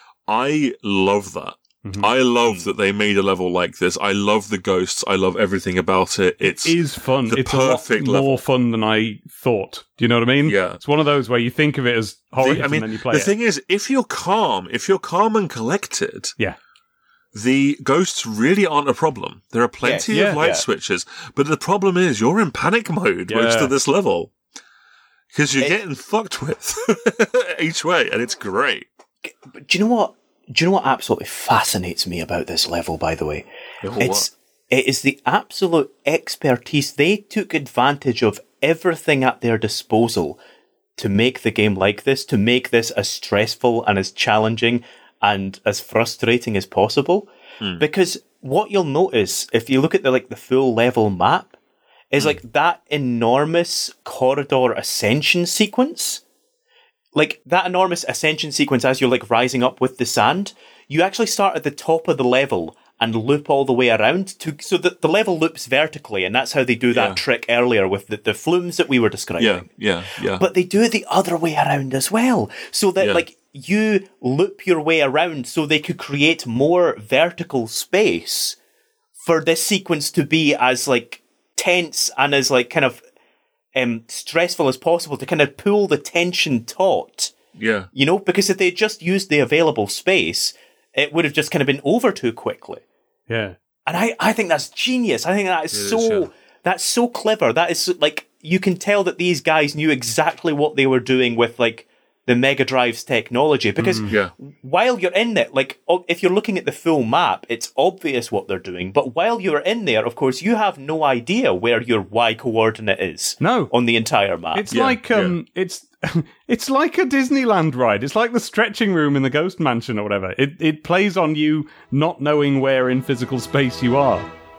I love that. I love that they made a level like this. I love the ghosts. I love everything about it. It is fun. It's perfect a lot more fun than I thought. Do you know what I mean? Yeah. It's one of those where you think of it as horror and then you play it. The thing is, if you're calm and collected, yeah, the ghosts really aren't a problem. There are plenty of light switches, but the problem is you're in panic mode most of this level. Because you're getting fucked with each way, and it's great. But do you know what? Do you know what absolutely fascinates me about this level, by the way? It is the absolute expertise. They took advantage of everything at their disposal to make the game like this, to make this as stressful and as challenging and as frustrating as possible. Because what you'll notice, if you look at the full level map, is like that enormous corridor ascension sequence. Like, that enormous ascension sequence as you're, like, rising up with the sand, you actually start at the top of the level and loop all the way around so that the level loops vertically, and that's how they do that trick earlier with the flumes that we were describing. Yeah. But they do it the other way around as well, so that, like, you loop your way around so they could create more vertical space for this sequence to be as, like, tense and as, like, kind of stressful as possible to kind of pull the tension taut. Yeah. You know, because if they had just used the available space, it would have just kind of been over too quickly. Yeah. And I think that's genius. I think that is that's so clever. That is, like, you can tell that these guys knew exactly what they were doing with, like, the Mega Drive's technology. Because while you're in it, like, if you're looking at the full map, it's obvious what they're doing. But while you're in there, of course, you have no idea where your Y coordinate is. No. On the entire map. It's like, it's like a Disneyland ride. It's like the stretching room in the Ghost Mansion or whatever. It plays on you not knowing where in physical space you are.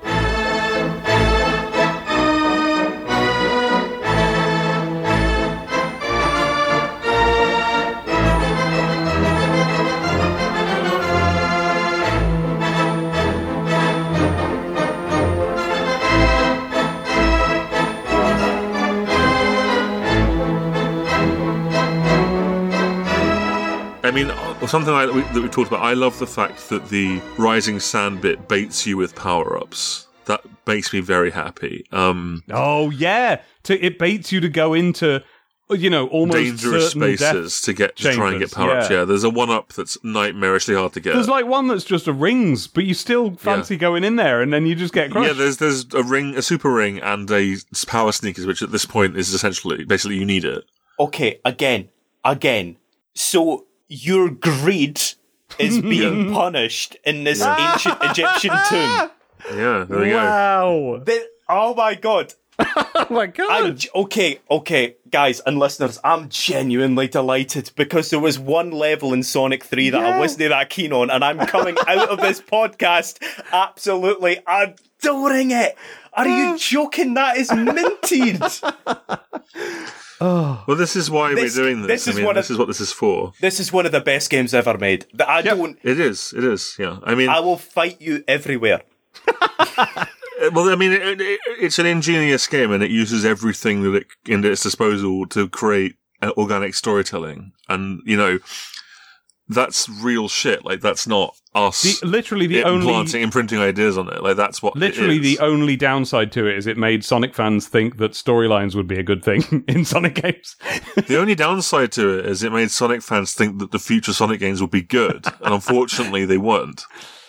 I mean, something that we talked about, I love the fact that the rising sand bit baits you with power-ups. That makes me very happy. Oh, yeah. It baits you to go into, almost dangerous spaces to try and get power-ups. Yeah, there's a one-up that's nightmarishly hard to get. There's like one that's just a rings, but you still fancy going in there, and then you just get crushed. Yeah, there's a ring, a super ring, and a power sneakers, which at this point is basically you need it. Okay, again. So your greed is being punished in this ancient Egyptian tomb. Yeah, there we go. Wow. Oh my god. Oh my god. Okay, guys and listeners, I'm genuinely delighted because there was one level in Sonic 3 that I wasn't that keen on, and I'm coming out of this podcast absolutely adoring it. Are you joking? That is minted. Well, this is why we're doing this. This is what this is for. This is one of the best games ever made. It is. Yeah. I mean, I will fight you everywhere. Well, I mean, it's an ingenious game, and it uses everything that in its disposal to create organic storytelling. And that's real shit. Like, that's not us. Imprinting ideas on it. Like, that's what. Literally, the only downside to it is it made Sonic fans think that storylines would be a good thing in Sonic games. The only downside to it is it made Sonic fans think that the future Sonic games would be good, and unfortunately, they weren't.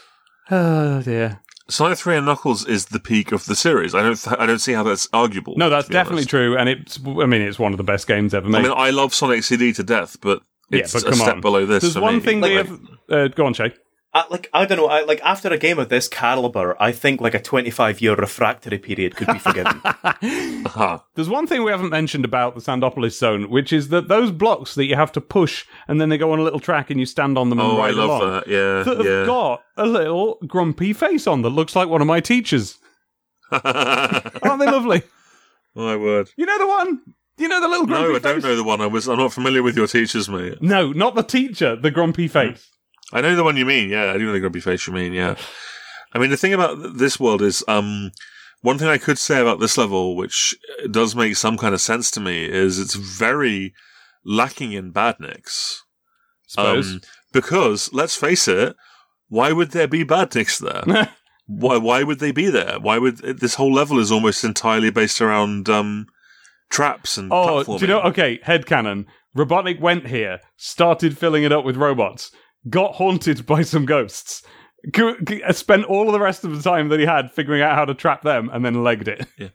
Oh dear. Sonic 3 and Knuckles is the peak of the series. I don't see how that's arguable. No, that's definitely true, and it's one of the best games ever made. I mean, I love Sonic CD to death, but it's a step below this. There's one thing we have. Go on, Shay. I don't know. After a game of this caliber, I think like a 25-year refractory period could be forgiven. There's one thing we haven't mentioned about the Sandopolis zone, which is that those blocks that you have to push, and then they go on a little track, and you stand on them and ride along. I love that. Yeah, that have got a little grumpy face on that looks like one of my teachers. Aren't they lovely? My word. You know the one. You know the little grumpy face? No, I don't know the one. I'm not familiar with your teachers, mate. No, not the teacher. The grumpy face. I know the one you mean, yeah. I do know the grumpy face you mean, yeah. I mean, the thing about this world is, one thing I could say about this level, which does make some kind of sense to me, is it's very lacking in badniks. Suppose. Because, let's face it, why would there be badniks there? Why would they be there? Why would this whole level is almost entirely based around traps and platforming. Do you know? Okay, headcanon. Robotnik went here, started filling it up with robots, got haunted by some ghosts, spent all of the rest of the time that he had figuring out how to trap them, and then legged it. Yeah.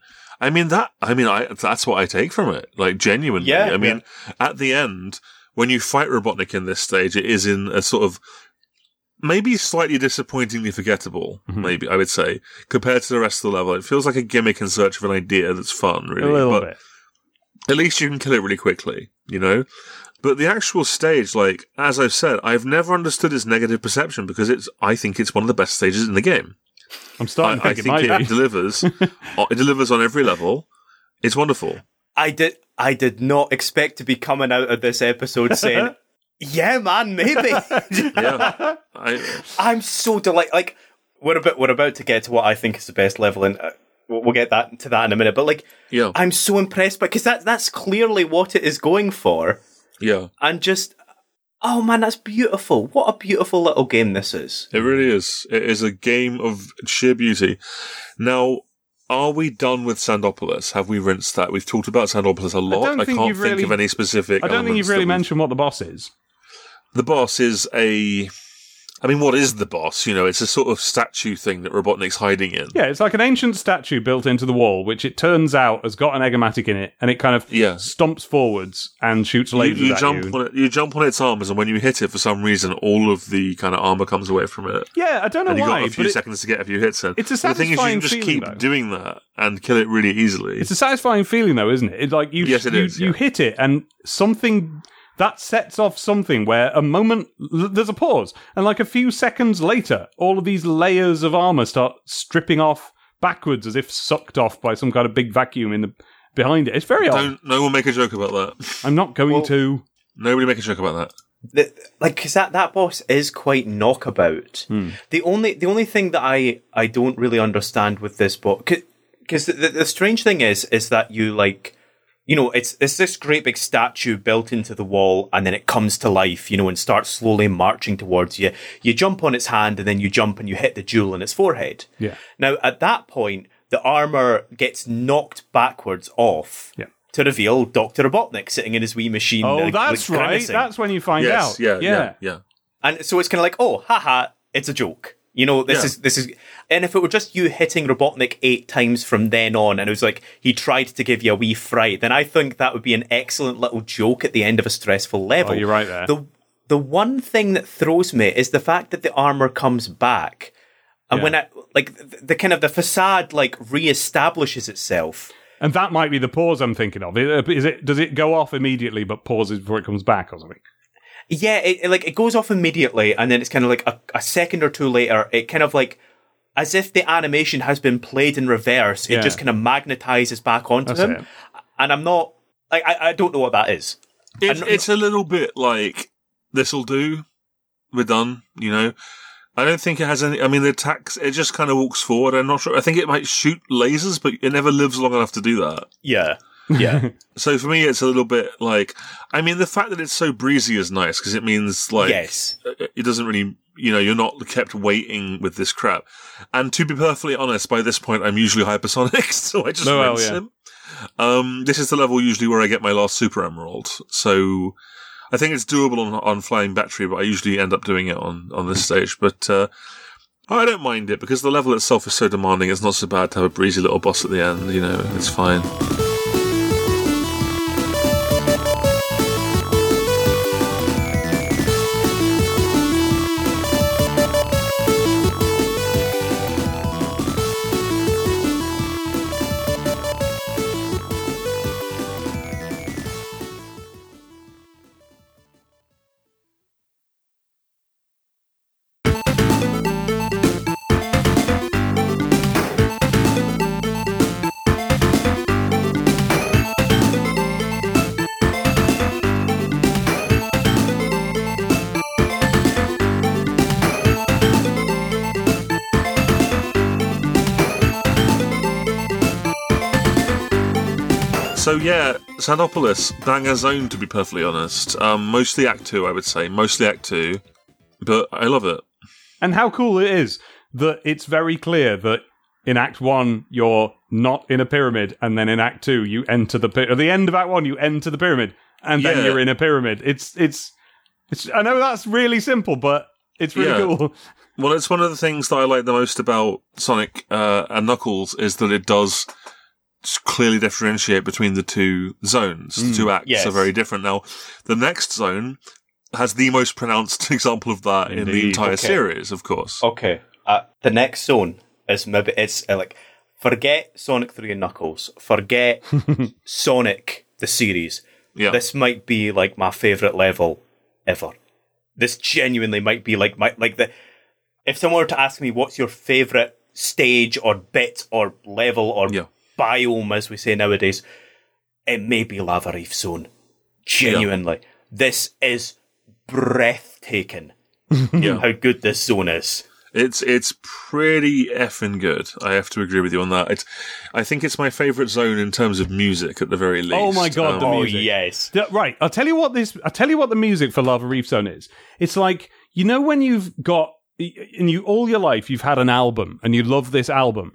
That's what I take from it. Like, genuinely. Yeah, at the end, when you fight Robotnik in this stage, it is in a sort of maybe slightly disappointingly forgettable, maybe, I would say, compared to the rest of the level. It feels like a gimmick in search of an idea that's fun, really. A little bit. At least you can kill it really quickly, you know? But the actual stage, like, as I've said, I've never understood its negative perception because I think it's one of the best stages in the game. I'm starting to think it might be. Delivers. It delivers on every level. It's wonderful. I did not expect to be coming out of this episode saying, yeah, man, maybe. Yeah. I'm so delighted. Like, we're about to get to what I think is the best level, and we'll get to that in a minute. But like, yeah. I'm so impressed because that's clearly what it is going for. Yeah. And just, oh man, that's beautiful. What a beautiful little game this is. It really is. It is a game of sheer beauty. Now, are we done with Sandopolis? Have we rinsed that? We've talked about Sandopolis a lot. I can't think of any specific. I don't think you've really mentioned what the boss is. The boss is what is the boss? You know, it's a sort of statue thing that Robotnik's hiding in. Yeah, it's like an ancient statue built into the wall, which it turns out has got an Eggomatic in it, and it kind of stomps forwards and shoots lasers you jump on its arms, and when you hit it, for some reason, all of the kind of armor comes away from it. Yeah, I don't know why. And you've got a few seconds to get a few hits in. It's a satisfying feeling, the thing is, you can just keep doing that and kill it really easily. It's a satisfying feeling, though, isn't it? It's like you hit it, and something... That sets off something where there's a pause, and like a few seconds later, all of these layers of armor start stripping off backwards as if sucked off by some kind of big vacuum behind it. It's very odd. No one make a joke about that. I'm not going to. Nobody make a joke about that. Because that boss is quite knockabout. The only thing that I don't really understand with this boss, because the strange thing is that you like... You know, it's this great big statue built into the wall, and then it comes to life, you know, and starts slowly marching towards you. You jump on its hand, and then you jump and you hit the jewel in its forehead. Yeah. Now, at that point, the armor gets knocked backwards off to reveal Dr. Robotnik sitting in his wee machine. Oh, that's right. Grimacing. That's when you find out. Yeah. And so it's kind of like, oh, haha, it's a joke. You know, this is, and if it were just you hitting Robotnik 8 times from then on, and it was like he tried to give you a wee fright, then I think that would be an excellent little joke at the end of a stressful level. Oh, you're right there. The one thing that throws me is the fact that the armor comes back, and when the kind of the facade like reestablishes itself. And that might be the pause I'm thinking of. Does it go off immediately but pauses before it comes back or something? Yeah, it goes off immediately, and then it's kind of like a second or two later, it kind of like, as if the animation has been played in reverse, it just kind of magnetizes back onto him. It. And I'm not, like, I don't know what that is. It's a little bit like, this'll do, we're done, you know. I don't think it has any, I mean, the attacks, it just kind of walks forward. I'm not sure, I think it might shoot lasers, but it never lives long enough to do that. Yeah. So for me, it's a little bit like, I mean, the fact that it's so breezy is nice because it means like, it doesn't really, you know, you're not kept waiting with this crap. And to be perfectly honest, by this point, I'm usually hypersonic, so I just rinse him. This is the level usually where I get my last super emerald. So I think it's doable on flying battery, but I usually end up doing it on this stage. But, I don't mind it because the level itself is so demanding. It's not so bad to have a breezy little boss at the end, you know, it's fine. So yeah, Xanopolis, banger zone to be perfectly honest. Mostly Act 2, I would say. Mostly Act 2. But I love it. And how cool it is that it's very clear that in Act 1, you're not in a pyramid, and then in Act 2, you enter the pyramid. At the end of Act 1, you enter the pyramid, and then you're in a pyramid. It's. I know that's really simple, but it's really cool. Well, it's one of the things that I like the most about Sonic and Knuckles is that it does clearly differentiate between the two zones. The two acts are very different. Now, the next zone has the most pronounced example of that in the entire series, of course. Okay. The next zone is maybe it's like forget Sonic 3 and Knuckles, forget Sonic the series. Yeah. This might be like my favourite level ever. This genuinely might be like if someone were to ask me what's your favourite stage or bit or level or biome, as we say nowadays, it may be Lava Reef Zone. Genuinely. Yeah. This is breathtaking how good this zone is. It's pretty effing good. I have to agree with you on that. I think it's my favourite zone in terms of music, at the very least. Oh my god, the music! Oh yes, right. I'll tell you what the music for Lava Reef Zone is. It's like, you know, when you've got all your life you've had an album and you love this album,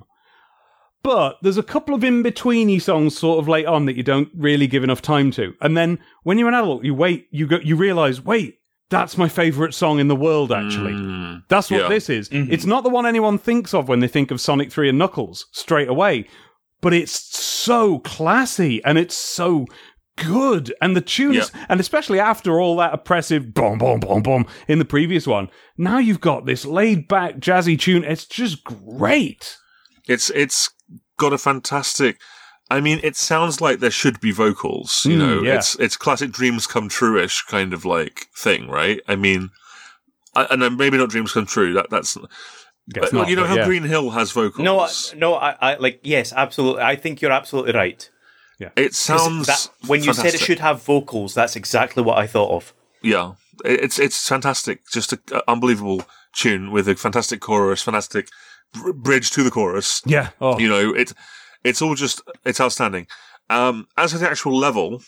but there's a couple of in-betweeny songs sort of late on that you don't really give enough time to, and then when you're an adult, you realise, that's my favourite song in the world, actually. That's what this is. Mm-hmm. It's not the one anyone thinks of when they think of Sonic 3 and Knuckles straight away, but it's so classy and it's so good. And the tunes, and especially after all that oppressive boom, boom, boom, boom in the previous one, now you've got this laid-back, jazzy tune. It's just great. It's got a fantastic... I mean, it sounds like there should be vocals, you know. It's classic Dreams Come True-ish kind of like thing, right? I mean, and maybe not Dreams Come True. That's but not, you know how Green Hill has vocals. Yes, absolutely. I think you're absolutely right. Yeah, it sounds when you said it should have vocals, that's exactly what I thought of. Yeah, it's fantastic. Just an unbelievable tune with a fantastic chorus, fantastic bridge to the chorus. Yeah, you know It's all just, it's outstanding. As for the actual level,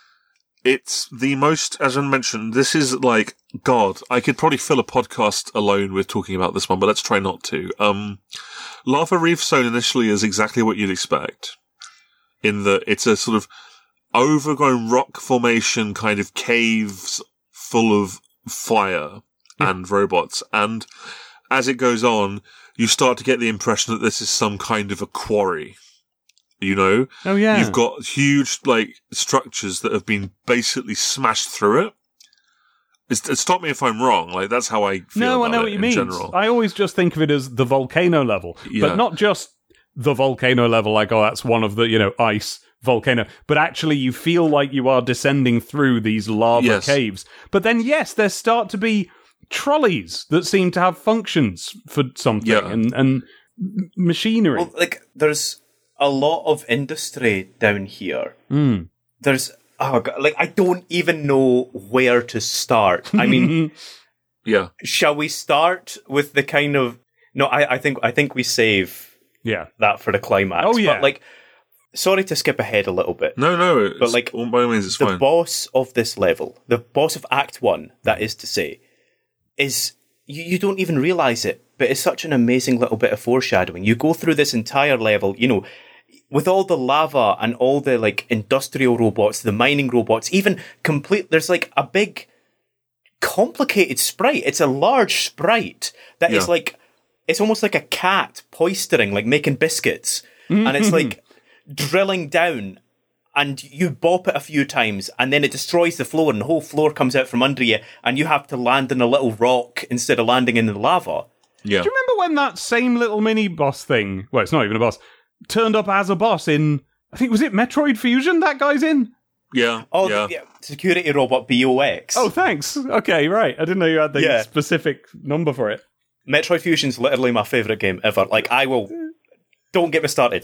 it's the most, as I mentioned, this is like, God, I could probably fill a podcast alone with talking about this one, but let's try not to. Lava Reef Zone initially is exactly what you'd expect, in that it's a sort of overgrown rock formation kind of caves full of fire and robots, and as it goes on, you start to get the impression that this is some kind of a quarry. You know? Oh, yeah. You've got huge, like, structures that have been basically smashed through it. Stop me if I'm wrong. Like, that's how I feel about I know it what you mean. General. I always just think of it as the volcano level. But not just the volcano level, like, that's one of the, ice volcano. But actually, you feel like you are descending through these lava caves. But then, there start to be trolleys that seem to have functions for something and machinery. Well, like, there's a lot of industry down here. There's I don't even know where to start. I mean, shall we start with the kind of I think we save that for the climax. Oh yeah, but sorry to skip ahead a little bit. No, but by all means, it's fine. The boss of this level, the boss of Act 1, that is to say, is you don't even realise it, but it's such an amazing little bit of foreshadowing. You go through this entire level, with all the lava and all the industrial robots, the mining robots, even there's a big complicated sprite. It's a large sprite that is it's almost like a cat poistering, making biscuits. And it's drilling down, and you bop it a few times and then it destroys the floor and the whole floor comes out from under you and you have to land in a little rock instead of landing in the lava. Yeah. Do you remember when that same little mini boss thing, well, it's not even a boss, turned up as a boss in, I think, was it Metroid Fusion that guy's in? Yeah. Oh, yeah. Security robot BOX. Oh, thanks. Okay, right. I didn't know you had the specific number for it. Metroid Fusion's literally my favourite game ever. Don't get me started.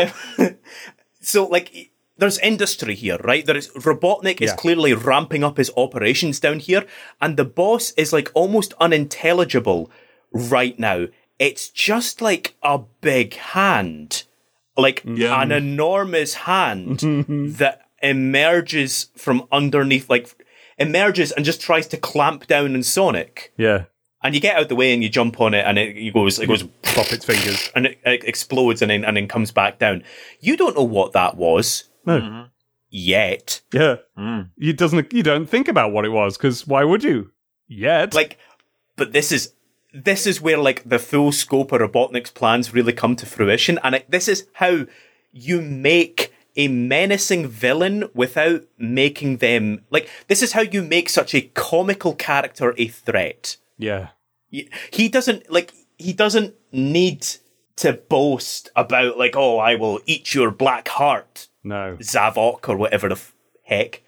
So, there's industry here, right? Robotnik is clearly ramping up his operations down here, and the boss is, almost unintelligible right now. It's just like a big hand. like an enormous hand that emerges from underneath, like emerges and just tries to clamp down on Sonic. Yeah. And you get out the way and you jump on it and it goes pop its fingers and it explodes and then comes back down. You don't know what that was. No. Yet. Yeah. You don't think about what it was, because why would you? Yet. Like, but this is where like the full scope of Robotnik's plans really come to fruition, and this is how you make a menacing villain without making them like. This is how you make such a comical character a threat. Yeah. He doesn't need to boast about like, oh, I will eat your black heart. No. Zavok or whatever the heck.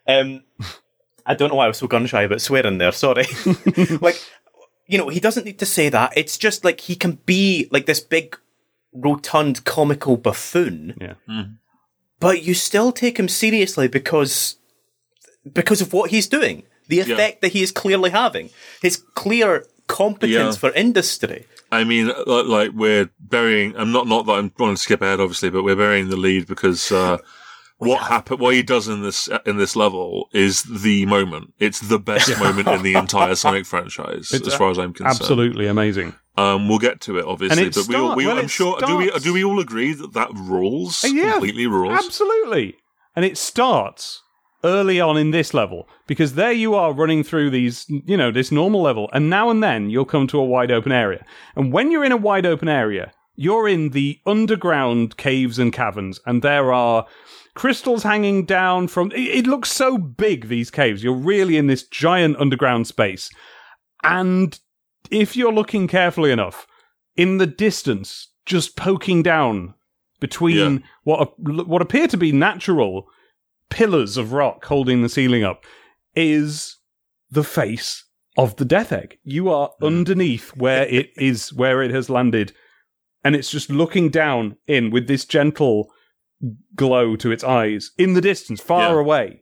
I don't know why I was so gun-shy about swearing there, sorry. Like, you know, he doesn't need to say that. It's just like he can be like this big, rotund, comical buffoon. Yeah. But you still take him seriously because of what he's doing. The effect that he is clearly having. His clear competence for industry. I mean, like we're burying. I'm not that I'm going to skip ahead, obviously, but we're burying the lead because what he does in this level is the moment. It's the best moment in the entire Sonic franchise, as far as I'm concerned. Absolutely amazing. We'll get to it, obviously, but I'm sure. Do we all agree that rules? Yeah, completely rules. Absolutely, and it starts early on in this level, because there you are running through these, this normal level, and now and then you'll come to a wide open area. And when you're in a wide open area, you're in the underground caves and caverns, and there are crystals hanging down from... It looks so big, these caves. You're really in this giant underground space. And if you're looking carefully enough, in the distance, just poking down between what appear to be natural pillars of rock holding the ceiling up, is the face of the Death Egg. You are underneath where it has landed, and it's just looking down in with this gentle glow to its eyes in the distance, far away.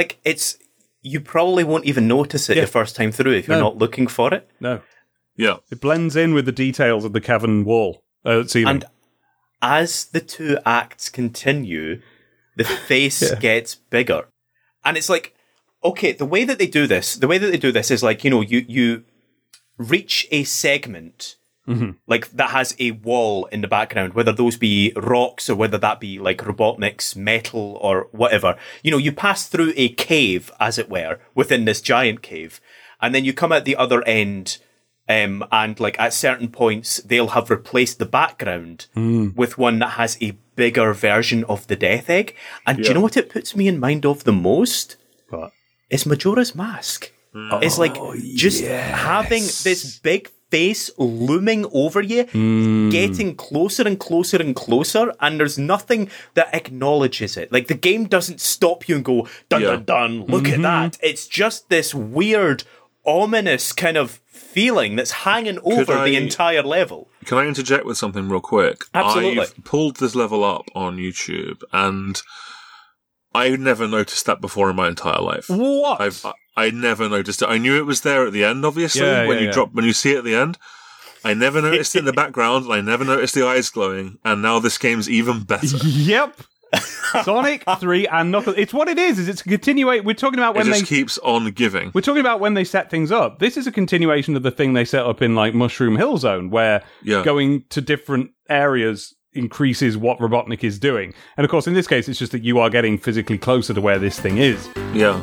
You probably won't even notice it the first time through if you're not looking for it. No. Yeah. It blends in with the details of the cavern wall, ceiling. And as the two acts continue, the face gets bigger. And it's like, okay, the way that they do this is like, you reach a segment like that has a wall in the background, whether those be rocks or whether that be like Robotnik's metal or whatever. You pass through a cave, as it were, within this giant cave, and then you come out the other end, and like at certain points they'll have replaced the background with one that has a bigger version of the Death Egg. And do you know what it puts me in mind of the most? What? It's Majora's Mask. It's like just having this big face looming over you, getting closer and closer and closer, and there's nothing that acknowledges it. Like, the game doesn't stop you and go, dun dun dun, look at that. It's just this weird, ominous kind of feeling that's hanging over the entire level. Can I interject with something real quick? Absolutely. I've pulled this level up on YouTube, and I never noticed that before in my entire life. What? I never noticed it. I knew it was there at the end, obviously, when you see it at the end. I never noticed it in the background, and I never noticed the eyes glowing, and now this game's even better. Yep. Sonic 3 and Knuckles. It's what it is. It's a continuation. We're talking about when it just keeps on giving. We're talking about when they set things up. This is a continuation of the thing they set up in like Mushroom Hill Zone, where going to different areas increases what Robotnik is doing. And of course, in this case, it's just that you are getting physically closer to where this thing is. Yeah.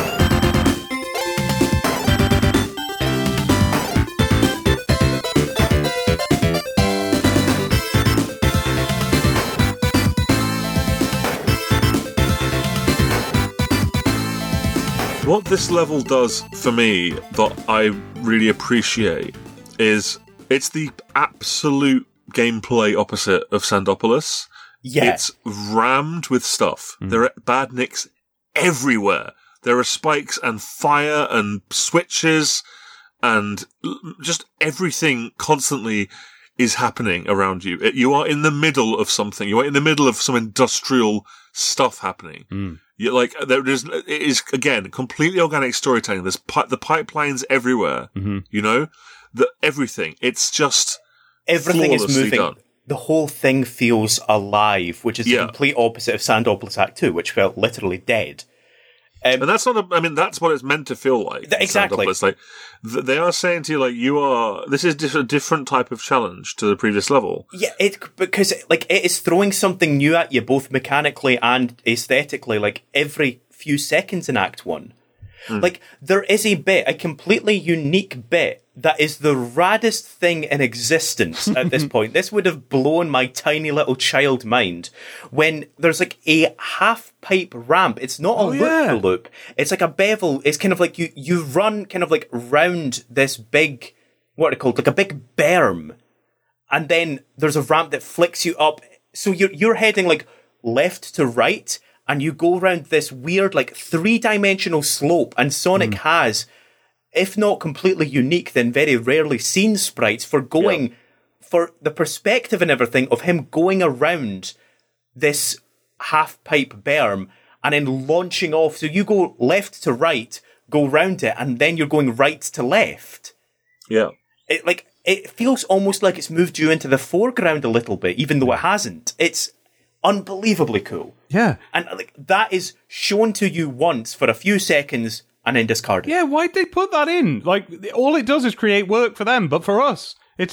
What this level does for me that I really appreciate is it's the absolute gameplay opposite of Sandopolis. Yeah. It's rammed with stuff. There are bad nicks everywhere. There are spikes and fire and switches and just everything constantly is happening around you. You are in the middle of something. You are in the middle of some industrial stuff happening. You it is again completely organic storytelling. There's the pipelines everywhere. Everything. It's just everything is moving. Done. the whole thing feels alive, which is the complete opposite of Sandopoulos Act 2, which felt literally dead. And that's not that's what it's meant to feel like. Exactly. It's like, they are saying to you, like, this is a different type of challenge to the previous level. Yeah, because it is throwing something new at you, both mechanically and aesthetically, like, every few seconds in Act 1. Like, there is a completely unique bit that is the raddest thing in existence at this point. This would have blown my tiny little child mind when there's like a half pipe ramp. It's not a loop. It's like a bevel. It's kind of like you run kind of like round this big, what are they called? Like a big berm. And then there's a ramp that flicks you up. So you're heading like left to right, and you go around this weird, like, 3-dimensional slope, and Sonic has, if not completely unique, then very rarely seen sprites for going, for the perspective and everything of him going around this half-pipe berm, and then launching off. So you go left to right, go round it, and then you're going right to left. Yeah. It feels almost like it's moved you into the foreground a little bit, even though it hasn't. It's unbelievably cool. Yeah. And like that is shown to you once for a few seconds and then discarded. Yeah, why'd they put that in? Like, all it does is create work for them, but for us,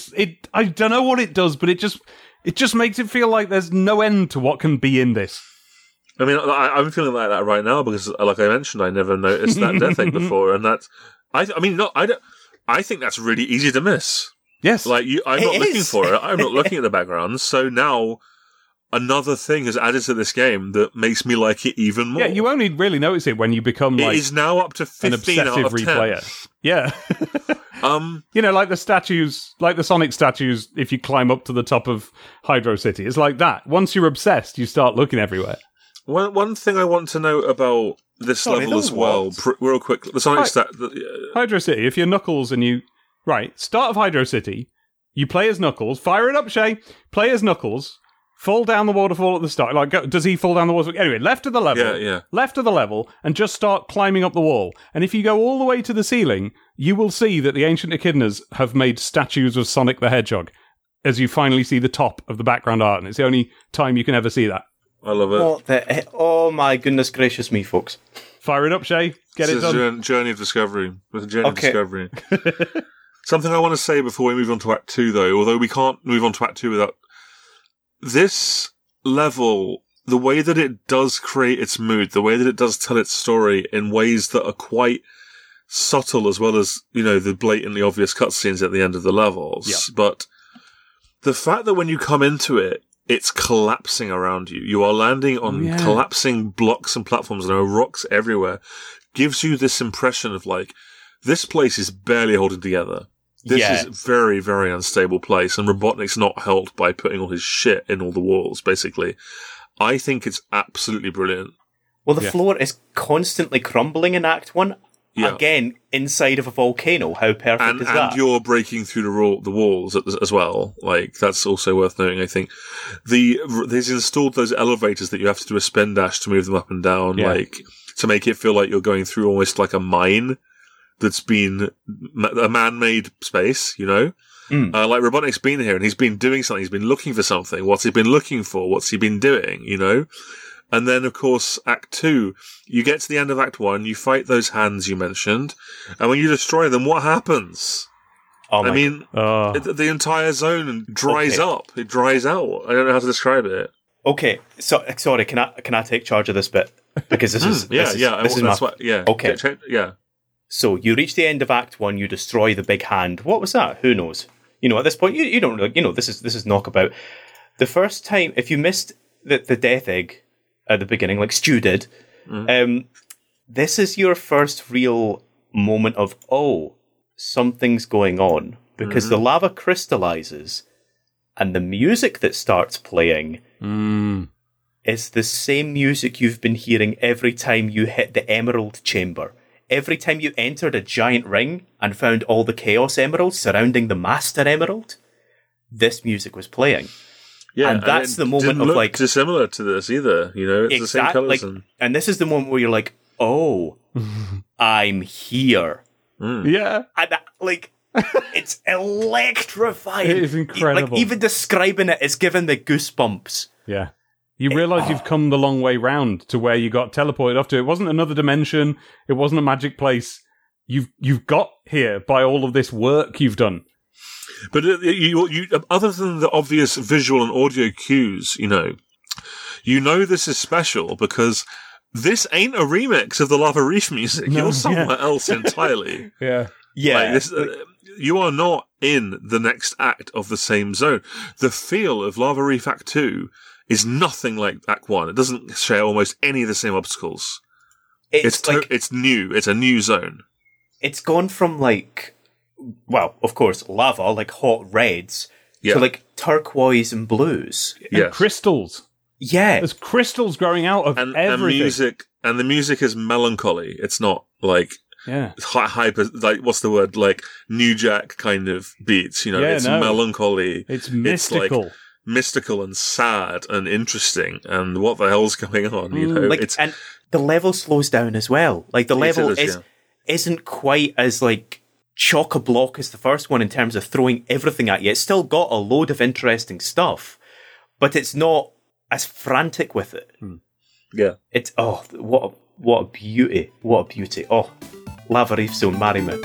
I don't know what it does, but it just makes it feel like there's no end to what can be in this. I mean, I'm feeling like that right now because, like I mentioned, I never noticed that death thing before, and that's, I think that's really easy to miss. Yes. Like, I'm not looking for it. I'm not looking at the background, so now another thing is added to this game that makes me like it even more. Yeah, you only really notice it when you become like... It is now up to 15 an obsessive out of 10. replayer. Yeah. You know, like the statues, like the Sonic statues, if you climb up to the top of Hydro City, it's like that. Once you're obsessed, you start looking everywhere. One thing I want to know about this level as well, real quick, the Sonic Hydro City, if you're Knuckles and you... Right, start of Hydro City, you play as Knuckles, fire it up, Shay, play as Knuckles, fall down the waterfall at the start. Like, does he fall down the waterfall? Anyway, left of the level. Left of the level, and just start climbing up the wall. And if you go all the way to the ceiling, you will see that the ancient echidnas have made statues of Sonic the Hedgehog as you finally see the top of the background art. And it's the only time you can ever see that. I love it. Oh my goodness gracious me, folks. Fire it up, Shay. Get it done. It's a journey of discovery. It's a journey of discovery. Something I want to say before we move on to Act 2, though, although we can't move on to Act 2 without... This level, the way that it does create its mood, the way that it does tell its story in ways that are quite subtle as well as, you know, the blatantly obvious cutscenes at the end of the levels. Yeah. But the fact that when you come into it, it's collapsing around you. You are landing on collapsing blocks and platforms and there are rocks everywhere. Gives you this impression of like, this place is barely holding together. This is a very, very unstable place, and Robotnik's not helped by putting all his shit in all the walls, basically. I think it's absolutely brilliant. Well, the floor is constantly crumbling in Act 1. Yeah. Again, inside of a volcano. How perfect is that? And you're breaking through the walls as well. Like, that's also worth noting, I think. They've installed those elevators that you have to do a spin dash to move them up and down, like, to make it feel like you're going through almost like a mine that's been a man-made space, you know? Like Robotnik's been here and he's been doing something. He's been looking for something. What's he been looking for? What's he been doing, you know? And then, of course, Act 2, you get to the end of Act 1, you fight those hands you mentioned, and when you destroy them, what happens? The entire zone dries up. It dries out. I don't know how to describe it. Okay, so sorry, can I take charge of this bit? Because this is yeah. So you reach the end of Act 1, you destroy the big hand. What was that? Who knows? You know, at this point, you don't know. You know, this is knockabout. The first time, if you missed the death egg at the beginning, like Stu did, this is your first real moment of, something's going on. Because the lava crystallizes, and the music that starts playing is the same music you've been hearing every time you hit the Emerald Chamber. Every time you entered a giant ring and found all the Chaos Emeralds surrounding the Master Emerald, this music was playing. Yeah, and that's the moment of like... It's similar to this either, you know? It's the same colours. And this is the moment where you're like, I'm here. Yeah. And It's electrifying. It is incredible. Like, even describing it is giving me goosebumps. Yeah. You realise you've come the long way round to where you got teleported off to. It wasn't another dimension. It wasn't a magic place. You've got here by all of this work you've done. But you other than the obvious visual and audio cues, you know this is special because this ain't a remix of the Lava Reef music. No, You're somewhere else entirely. Yeah. Yeah. Like you are not in the next act of the same zone. The feel of Lava Reef Act 2 is nothing like Act 1. It doesn't share almost any of the same obstacles. It's new. It's a new zone. It's gone from of course, lava, like hot reds, to like turquoise and blues. And crystals. Yeah. There's crystals growing out of everything. And the music is melancholy. It's not like hyper, like, what's the word? Like New Jack kind of beats, it's melancholy. It's mystical. It's like mystical and sad and interesting. And what the hell's going on, and the level slows down as well. Like the level isn't quite as like chock-a-block as the first one in terms of throwing everything at you. It's still got a load of interesting stuff, but it's not as frantic with it. Yeah. It's, what a beauty. What a beauty. Oh, Lava Reef Zone, marry me.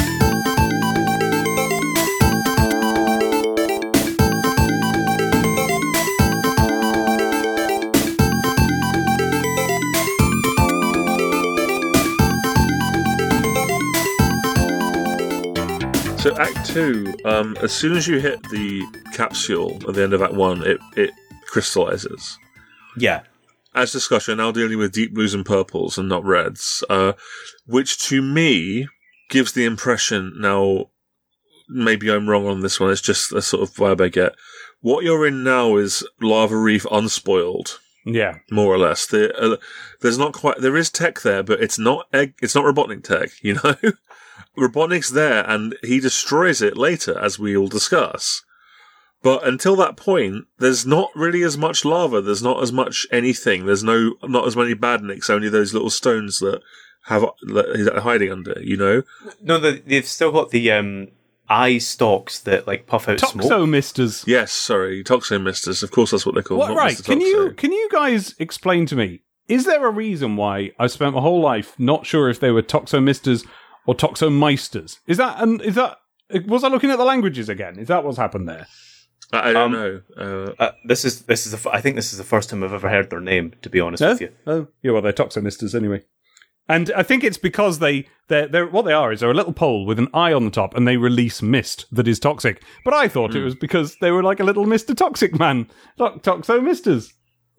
So Act 2, as soon as you hit the capsule at the end of Act 1, it crystallizes. Yeah. As discussed, you're now dealing with deep blues and purples and not reds, which to me gives the impression, now maybe I'm wrong on this one, it's just a sort of vibe I get. What you're in now is Lava Reef unspoiled. Yeah. More or less. There's not quite, there is tech there, but it's not Robotnik tech, Robotnik's there, and he destroys it later, as we will discuss. But until that point, there's not really as much lava. There's not as much anything. There's not as many badniks. Only those little stones that he's hiding under. No, they've still got the eye stalks that like puff out smoke. Toxo-misters. Yes, sorry, toxo-misters. Of course, that's what they're called. What, right? Can you guys explain to me? Is there a reason why I spent my whole life not sure if they were toxo-misters or toxo-meisters? Was I looking at the languages again? Is that what's happened there? I don't know. I think this is the first time I've ever heard their name, to be honest with you. Oh, yeah, well, they're toxo-misters anyway. And I think it's because they're what they are is they're a little pole with an eye on the top, and they release mist that is toxic. But I thought it was because they were like a little Mr. Toxic Man, toxo-misters.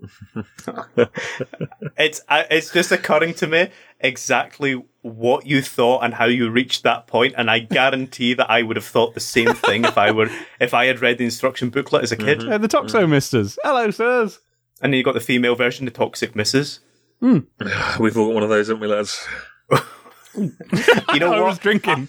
It's just occurring to me exactly what you thought and how you reached that point, and I guarantee that I would have thought the same thing if I had read the instruction booklet as a kid. The Toxo-misters. Hello, sirs. And then you got the female version, the Toxic Misses. We've all got one of those, haven't we, lads? You know I what? was drinking.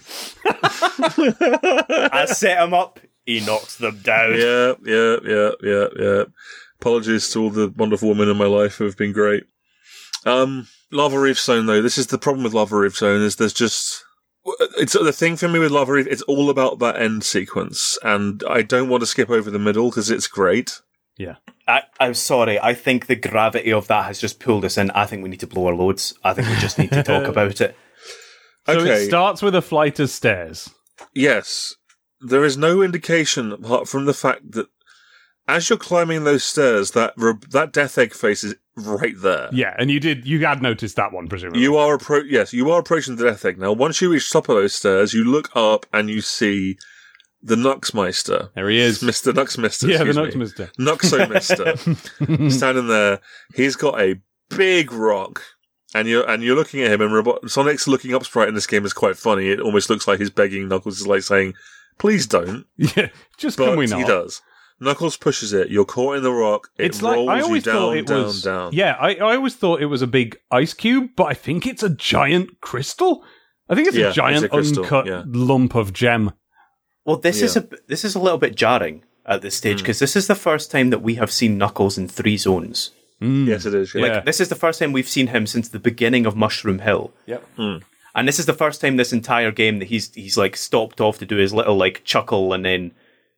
I set him up. He knocks them down. Yeah. Apologies to all the wonderful women in my life who have been great. Lava Reef Zone, though, this is the problem with Lava Reef Zone, is it's the thing for me with Lava Reef, it's all about that end sequence, and I don't want to skip over the middle because it's great. Yeah. I'm sorry, I think the gravity of that has just pulled us in. I think we need to blow our loads. I think we just need to talk about it. So it starts with a flight of stairs. Yes. There is no indication apart from the fact that as you're climbing those stairs, that death egg face is right there. Yeah, and you had noticed that one, presumably. You are approaching the death egg. Now, once you reach the top of those stairs, you look up and you see the Nuxmeister. There he is. Mr. Nuxmeister. Yeah, the Nuxmeister. Nuxo-mister. Standing there. He's got a big rock. And you're looking at him, and Sonic's looking up sprite in this game is quite funny. It almost looks like he's begging Knuckles, is like saying, please don't. Yeah, can we not? He does. Knuckles pushes it. You're caught in the rock. It rolls you down. Yeah, I always thought it was a big ice cube, but I think it's a giant crystal. I think it's a giant uncut lump of gem. Well, this is a little bit jarring at this stage because this is the first time that we have seen Knuckles in 3 zones. Yes, it is. Yeah. Like this is the first time we've seen him since the beginning of Mushroom Hill. Yep. And this is the first time this entire game that he's like stopped off to do his little like chuckle and then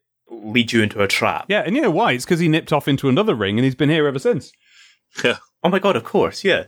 lead you into a trap. Yeah, and you know why? It's because he nipped off into another ring and he's been here ever since. Yeah. Oh my god, of course, yeah.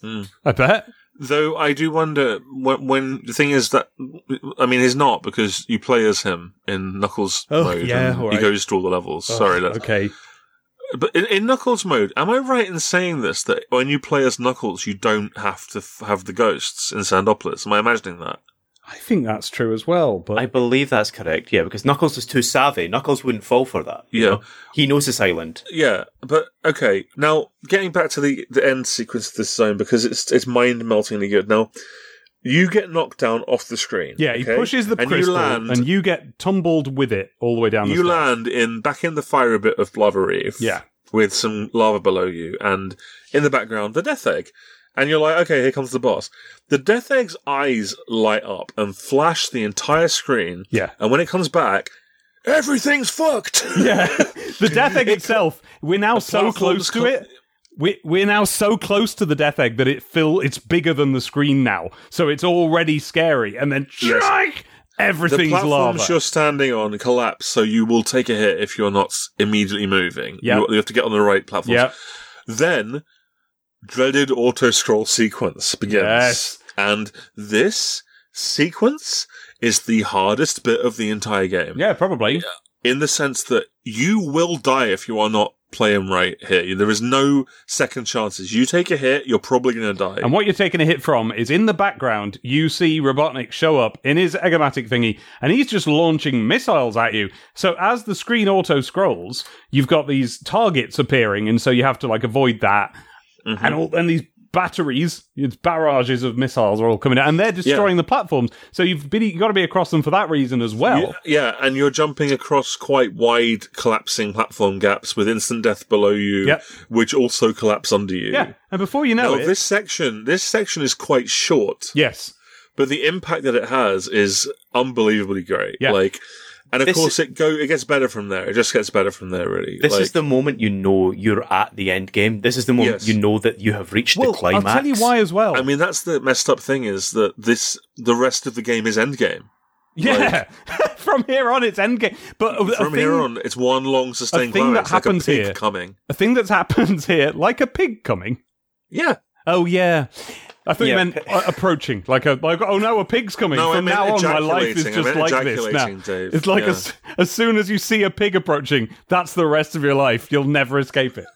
I bet. Though I do wonder when the thing is that, I mean, he's not, because you play as him in Knuckles mode. Yeah, and all right. he goes to all the levels. Sorry. Okay. But in Knuckles mode, am I right in saying this, that when you play as Knuckles, you don't have to have the ghosts in Sandopolis? Am I imagining that? I think that's true as well, but I believe that's correct, yeah, because Knuckles is too savvy. Knuckles wouldn't fall for that. You know? He knows this island. Yeah, but okay. Now, getting back to the end sequence of this zone, because it's mind-meltingly good. Now, you get knocked down off the screen. yeah, he pushes the crystal, and you get tumbled with it all the way down the stairs. You land back in the fiery bit of Lava Reef. Yeah. With some lava below you, and in the background, the Death Egg. And you're like, okay, here comes the boss. The Death Egg's eyes light up and flash the entire screen. Yeah. And when it comes back, everything's fucked. Yeah. The Death Egg itself, we're now so close to it. We're now so close to the Death Egg that it's bigger than the screen now. So it's already scary. And then, strike! Everything's lava. The platforms you're standing on collapse, so you will take a hit if you're not immediately moving. Yep. You have to get on the right platforms. Yep. Then, dreaded auto-scroll sequence begins. Yes. And this sequence is the hardest bit of the entire game. Yeah, probably. In the sense that you will die if you are not playing right here. There is no second chances. You take a hit, you're probably going to die. And what you're taking a hit from is in the background, you see Robotnik show up in his Eggomatic thingy, and he's just launching missiles at you. So as the screen auto-scrolls, you've got these targets appearing, and so you have to like avoid that. Mm-hmm. And these batteries, it's barrages of missiles are all coming out, and they're destroying the platforms. So you've got to be across them for that reason as well. Yeah, and you're jumping across quite wide collapsing platform gaps with instant death below you, which also collapse under you. Yeah, and before you know it, this section is quite short. Yes, but the impact that it has is unbelievably great. Yeah. And of course, it gets better from there. It just gets better from there, really. This is the moment you know you're at the end game. This is the moment you know that you have reached the climax. I'll tell you why as well. I mean, that's the messed up thing, is that the rest of the game is endgame. Yeah, from here on, it's endgame. But from here on, it's one long sustained climax, like a pig coming. A thing that happens here, like a pig coming. Yeah. Oh, yeah. I thought you meant approaching, oh no, a pig's coming. No, From now on, my life is just like this now. Dave. It's like as soon as you see a pig approaching, that's the rest of your life. You'll never escape it.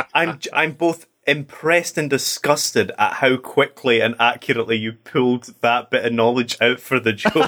I'm both impressed and disgusted at how quickly and accurately you pulled that bit of knowledge out for the joke.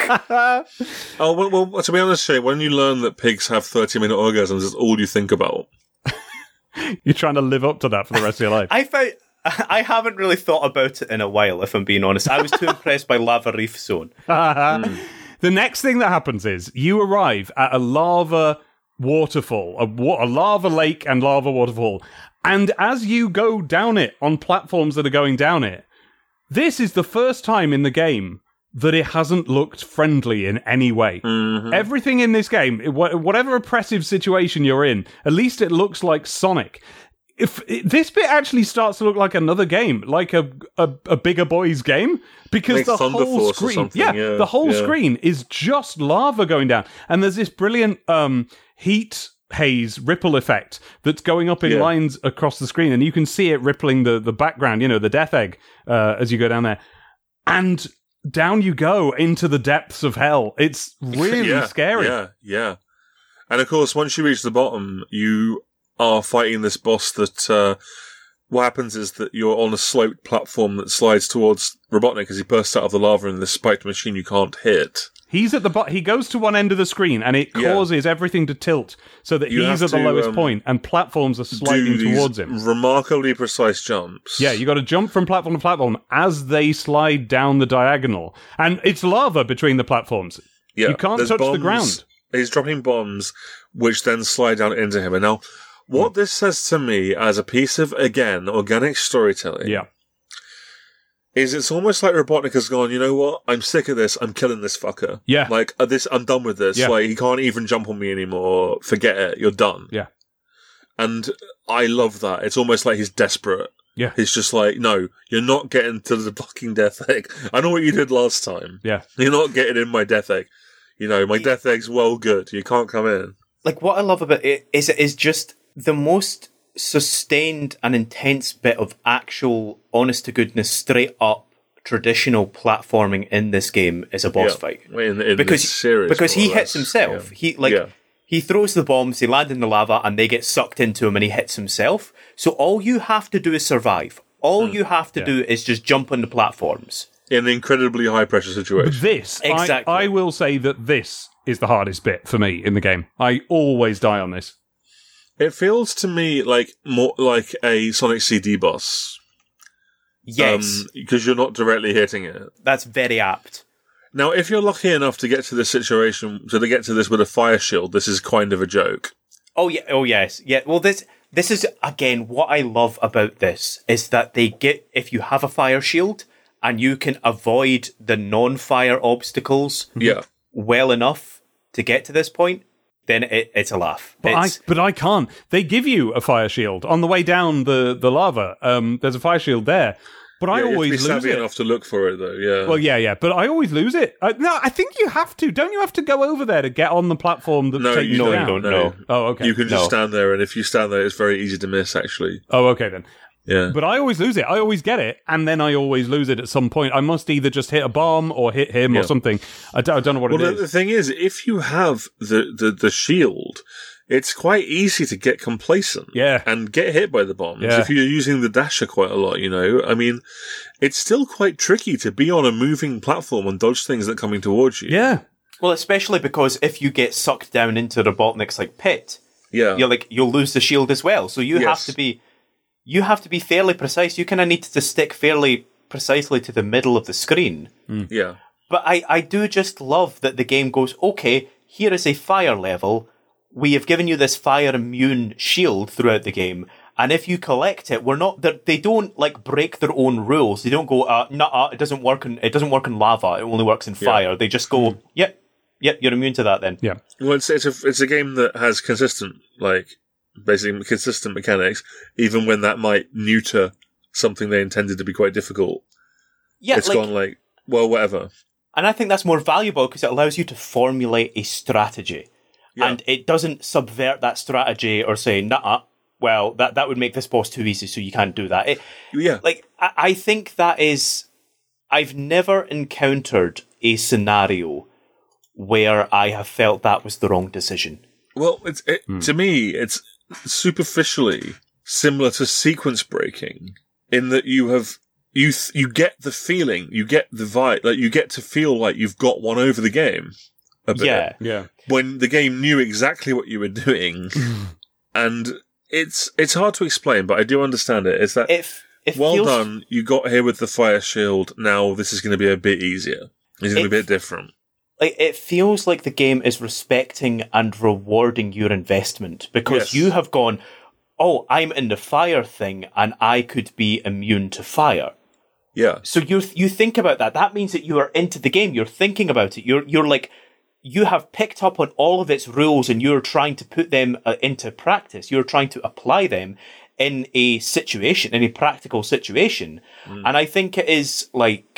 Well, to be honest, Shay, when you learn that pigs have 30-minute orgasms, it's all you think about. You're trying to live up to that for the rest of your life. I haven't really thought about it in a while, if I'm being honest. I was too impressed by Lava Reef Zone. The next thing that happens is you arrive at a lava waterfall, a lava lake and lava waterfall. And as you go down it on platforms that are going down it, this is the first time in the game that it hasn't looked friendly in any way. Mm-hmm. Everything in this game, whatever oppressive situation you're in, at least it looks like Sonic. This bit actually starts to look like another game, like a bigger boys game, because like the Thunder whole Force screen, the whole screen is just lava going down, and there's this brilliant heat haze ripple effect that's going up in lines across the screen, and you can see it rippling the background, the Death Egg, as you go down there, and down you go into the depths of hell. It's really scary. Yeah. And of course, once you reach the bottom, you are fighting this boss that, what happens is that you're on a sloped platform that slides towards Robotnik as he bursts out of the lava in this spiked machine you can't hit. He's at the bottom. He goes to one end of the screen, and it causes everything to tilt so that he's at the lowest point, and platforms are sliding towards him. Remarkably precise jumps. Yeah, you got to jump from platform to platform as they slide down the diagonal, and it's lava between the platforms. Yeah, you can't touch the ground. He's dropping bombs, which then slide down into him. And now, what this says to me as a piece of, again, organic storytelling, is it's almost like Robotnik has gone, you know what? I'm sick of this. I'm killing this fucker. Yeah. Like, I'm done with this. Yeah. Like, he can't even jump on me anymore. Forget it. You're done. Yeah. And I love that. It's almost like he's desperate. Yeah. It's just like, no, you're not getting to the fucking death egg. I know what you did last time. Yeah. You're not getting in my death egg. You know, my death egg's well good. You can't come in. Like, what I love about it is just the most sustained and intense bit of actual, honest-to-goodness, straight-up traditional platforming in this game is a boss fight. In because this series, because he hits himself. He throws the bombs, they land in the lava, and they get sucked into him, and he hits himself. So all you have to do is survive. All you have to do is just jump on the platforms. In an incredibly high-pressure situation. Exactly. I will say that this is the hardest bit for me in the game. I always die on this. It feels to me like more like a Sonic CD boss. Yes. Because you're not directly hitting it. That's very apt. Now, if you're lucky enough to get to this situation, so to get to this with a fire shield, this is kind of a joke. Oh, yeah. Oh, yes. Yeah. Well, this is, again, what I love about this is that if you have a fire shield and you can avoid the non-fire obstacles well enough to get to this point, then it's a laugh. But I can't. They give you a fire shield on the way down the lava. There's a fire shield there. But I always lose it. You have to be savvy enough to look for it, though, yeah. Well, yeah, but I always lose it. No, I think you have to. Don't you have to go over there to get on the platform that takes you down? No, you don't. Oh, okay. You can just stand there, and if you stand there, it's very easy to miss, actually. Oh, okay, then. Yeah. But I always lose it. I always get it, and then I always lose it at some point. I must either just hit a bomb or hit him or something. I don't know what it is. The thing is, if you have the shield, it's quite easy to get complacent and get hit by the bombs. Yeah. If you're using the dasher quite a lot, you know. I mean, it's still quite tricky to be on a moving platform and dodge things that are coming towards you. Yeah. Well, especially because if you get sucked down into Robotnik's pit, you'll lose the shield as well. So you have to be fairly precise. You kind of need to stick fairly precisely to the middle of the screen. Mm. Yeah. But I do just love that the game goes, okay, here is a fire level. We have given you this fire immune shield throughout the game. And if you collect it, they don't break their own rules. They don't go, it doesn't work in lava. It only works in fire. They just go, yep, you're immune to that then. Yeah. Well, it's a game that has consistent mechanics, even when that might neuter something they intended to be quite difficult. Yeah, it's gone whatever. And I think that's more valuable because it allows you to formulate a strategy. Yeah. And it doesn't subvert that strategy or say, well, that would make this boss too easy, so you can't do that. I think that is... I've never encountered a scenario where I have felt that was the wrong decision. Well, to me, it's superficially similar to sequence breaking in that you get the feeling, you get the vibe, you get to feel like you've got one over the game. A bit. Yeah. When the game knew exactly what you were doing, and it's hard to explain, but I do understand it. It's that done. You got here with the fire shield. Now this is going to be a bit easier. It's going to be a bit different. It feels like the game is respecting and rewarding your investment because you have gone, oh, I'm in the fire thing, and I could be immune to fire. Yeah. So you think about that. That means that you are into the game. You're thinking about it. You're like. You have picked up on all of its rules and you're trying to put them into practice. You're trying to apply them in a practical situation. And I think it is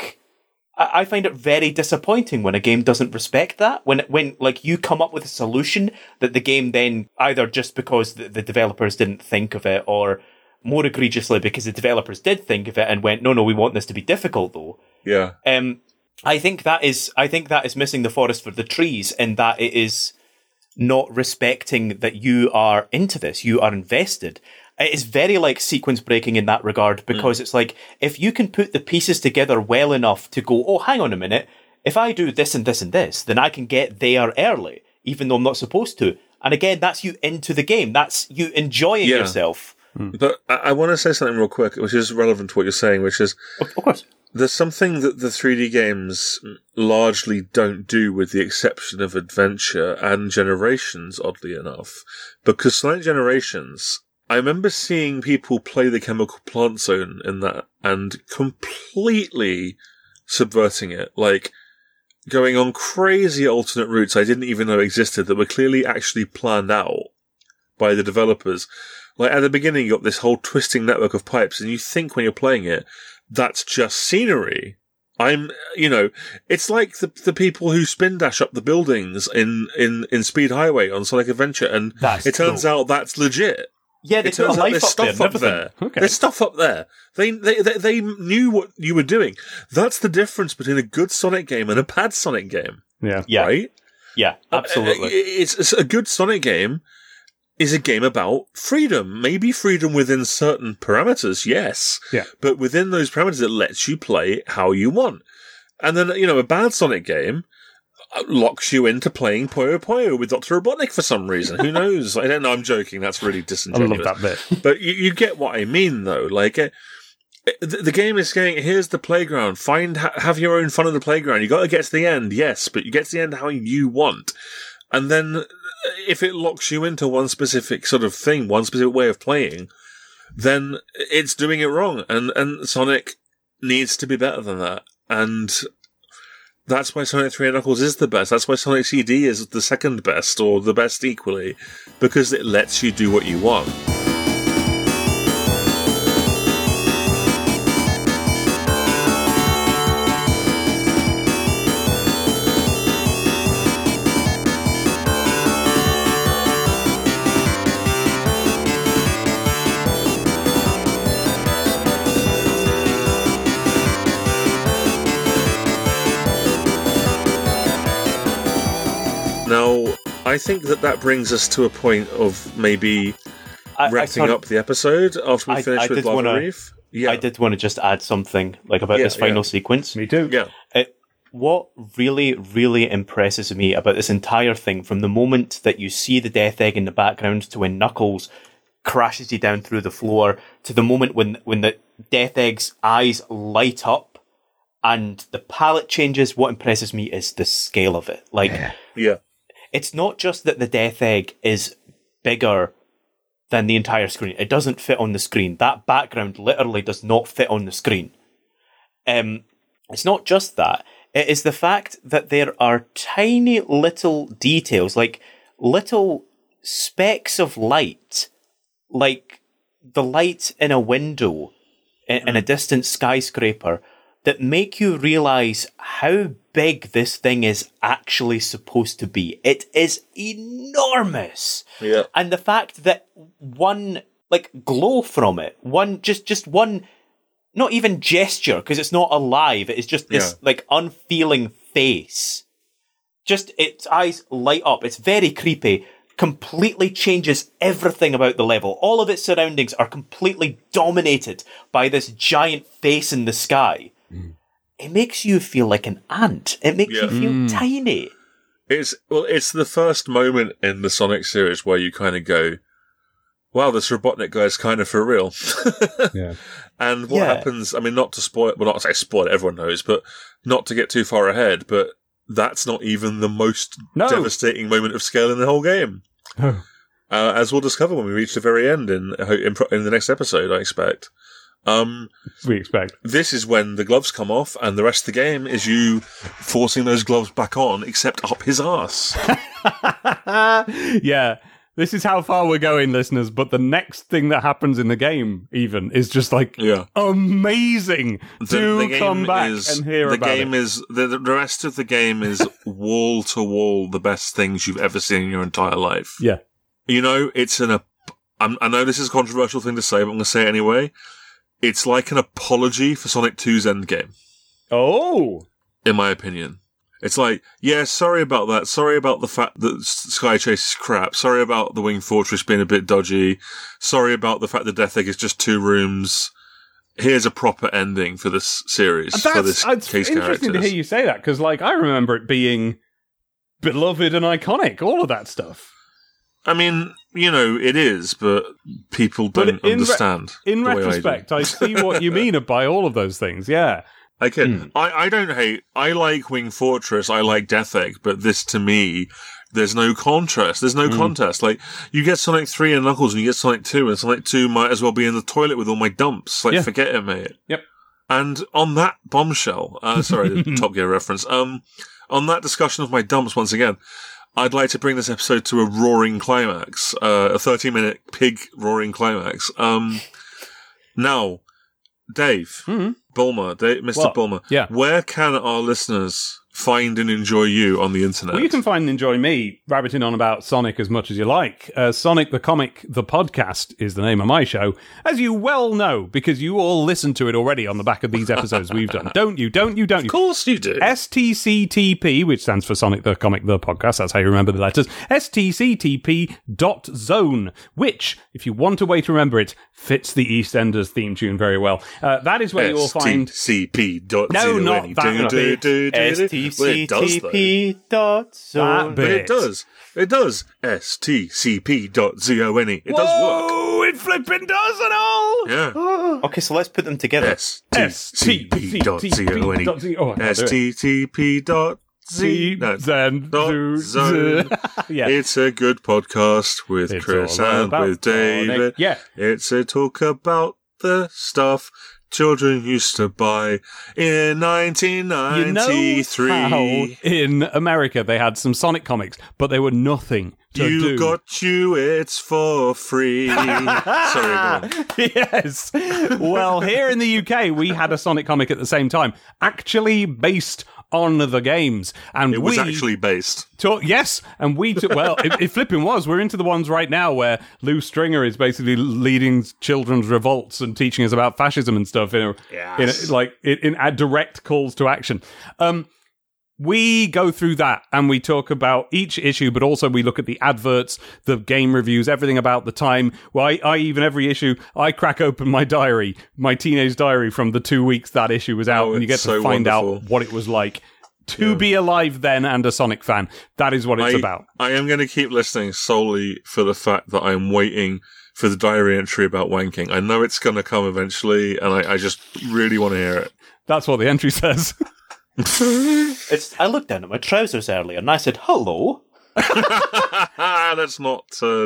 I find it very disappointing when a game doesn't respect that. When you come up with a solution that the game then either just because the developers didn't think of it or more egregiously because the developers did think of it and went, no, we want this to be difficult though. Yeah. I think that is missing the forest for the trees in that it is not respecting that you are into this, you are invested. It is very like sequence breaking in that regard because it's like, if you can put the pieces together well enough to go, oh, hang on a minute, if I do this and this and this, then I can get there early, even though I'm not supposed to. And again, that's you into the game. That's you enjoying yourself. But I want to say something real quick, which is relevant to what you're saying, which is... Of course. There's something that the 3D games largely don't do, with the exception of Adventure and Generations, oddly enough. Because Sonic Generations, I remember seeing people play the Chemical Plant Zone in that and completely subverting it. Going on crazy alternate routes I didn't even know existed that were clearly actually planned out by the developers. Like, at the beginning, you got this whole twisting network of pipes, and you think when you're playing it, that's just scenery. It's like the people who spin dash up the buildings in Speed Highway on Sonic Adventure, and it turns out that's legit. Yeah, they put a life there's stuff up there. Okay. There's stuff up there. They knew what you were doing. That's the difference between a good Sonic game and a bad Sonic game. Yeah. Right? Yeah, absolutely. It's a good Sonic game is a game about freedom. Maybe freedom within certain parameters, yes. Yeah. But within those parameters, it lets you play how you want. And then, a bad Sonic game locks you into playing Puyo Puyo with Dr. Robotnik for some reason. Who knows? I don't know. I'm joking. That's really disingenuous. I love that bit. But you get what I mean, though. Like, the game is saying, here's the playground. Have your own fun in the playground. You got to get to the end, yes, but you get to the end how you want. And then, if it locks you into one specific sort of thing, one specific way of playing, then it's doing it wrong. And Sonic needs to be better than that. And that's why Sonic 3 and Knuckles is the best. That's why Sonic CD is the second best, or the best equally, because it lets you do what you want. Now, I think that brings us to a point of maybe wrapping up the episode after we finish with Lava Reef. Yeah. I did want to just add something about this final sequence. Me too. Yeah. What really, really impresses me about this entire thing, from the moment that you see the Death Egg in the background to when Knuckles crashes you down through the floor, to the moment when the Death Egg's eyes light up and the palette changes, what impresses me is the scale of it. Yeah. It's not just that the Death Egg is bigger than the entire screen. It doesn't fit on the screen. That background literally does not fit on the screen. It's not just that. It is the fact that there are tiny little details, like little specks of light, like the light in a window in a distant skyscraper, that make you realise how big this thing is actually supposed to be. It is enormous. Yeah. And the fact that one, glow from it, just one, not even gesture, because it's not alive, it is just this, unfeeling face. Just its eyes light up. It's very creepy. Completely changes everything about the level. All of its surroundings are completely dominated by this giant face in the sky. It makes you feel like an ant. It makes you feel tiny. It's the first moment in the Sonic series where you kind of go, wow, this Robotnik guy is kind of for real. Yeah. And what happens, I mean, not to spoil, well, not to say spoil it, everyone knows, but not to get too far ahead, but that's not even the most devastating moment of scale in the whole game. Oh. As we'll discover when we reach the very end in the next episode, I expect. We expect. This is when the gloves come off, and the rest of the game is you forcing those gloves back on, except up his arse. Yeah. This is how far we're going, listeners, but the next thing that happens in the game, even, is just amazing. Do come back and hear about it. The rest of the game is wall to wall the best things you've ever seen in your entire life. Yeah. It's I know this is a controversial thing to say, but I'm going to say it anyway. It's like an apology for Sonic 2's endgame. Oh! In my opinion. It's like, yeah, sorry about that. Sorry about the fact that Sky Chase is crap. Sorry about the Wing Fortress being a bit dodgy. Sorry about the fact that Death Egg is just 2 rooms. Here's a proper ending for this series, for this case characters. It's interesting to hear you say that, because I remember it being beloved and iconic, all of that stuff. I mean, it is, but people don't understand. In retrospect, I see what you mean by all of those things, yeah. I don't hate. I like Wing Fortress, I like Death Egg, but this, to me, there's no contrast. There's no contest. You get Sonic 3 and Knuckles, and you get Sonic 2, and Sonic 2 might as well be in the toilet with all my dumps. Forget it, mate. Yep. And on that bombshell, sorry, the Top Gear reference, on that discussion of my dumps once again, I'd like to bring this episode to a roaring climax, a 30-minute pig roaring climax. Now, Dave, Bulmer, Mr. Bulmer, where can our listeners find and enjoy you on the internet? Well, you can find and enjoy me rabbiting on about Sonic as much as you like. Sonic the Comic, the podcast is the name of my show, as you well know, because you all listen to it already on the back of these episodes we've done. Don't you? Of course you do. STCTP, which stands for Sonic the Comic, the podcast, that's how you remember the letters, STCTP.zone, which, if you want a way to remember it, fits the EastEnders theme tune very well. That is where you will find... STCP.zone. No, not that. STCTP.zone. But it does. It does. STCP.zone. It does work. Oh, it flipping does and all. Yeah. Okay, so let's put them together. STCP.zone. STCP.zone. Yeah. It's a good podcast with Chris and with David. Yeah. It's a talk about the stuff children used to buy in 1993. You know how in America they had some Sonic comics, but they were nothing to do. You got you, it's for free. Sorry, go on. Yes. Well, here in the UK, we had a Sonic comic at the same time, actually based on the games. And it was actually based. Yes, and we took, well, it flipping was. We're into the ones right now where Lou Stringer is basically leading children's revolts and teaching us about fascism and stuff in direct calls to action. We go through that and we talk about each issue, but also we look at the adverts, the game reviews, everything about the time. Well, I even every issue, I crack open my diary, my teenage diary from the 2 weeks that issue was out, and you get to find out what it was like to be alive then and a Sonic fan. That is what it's about. I am going to keep listening solely for the fact that I'm waiting for the diary entry about wanking. I know it's going to come eventually, and I just really want to hear it. That's what the entry says. I looked down at my trousers earlier and I said, hello. Let's not.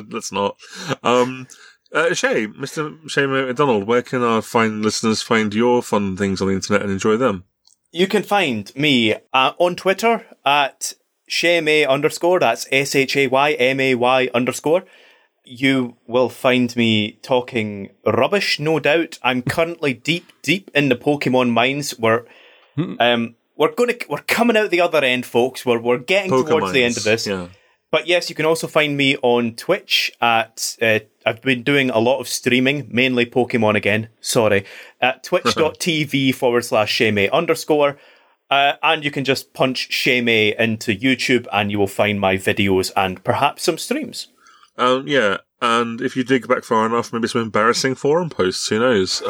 Mr. Shay McDonald, where can our fine listeners find your fun things on the internet and enjoy them? You can find me on Twitter at Shaymay _ that's SHAYMAY _. You will find me talking rubbish, no doubt. I'm currently deep in the Pokemon mines where we're coming out the other end, folks. We're getting towards the end of this. Yeah. But yes, you can also find me on Twitch at, I've been doing a lot of streaming, mainly Pokemon again, sorry, at twitch.tv/Shaymay _. And you can just punch Shaymay into YouTube and you will find my videos and perhaps some streams. Yeah, and if you dig back far enough, maybe some embarrassing forum posts, who knows?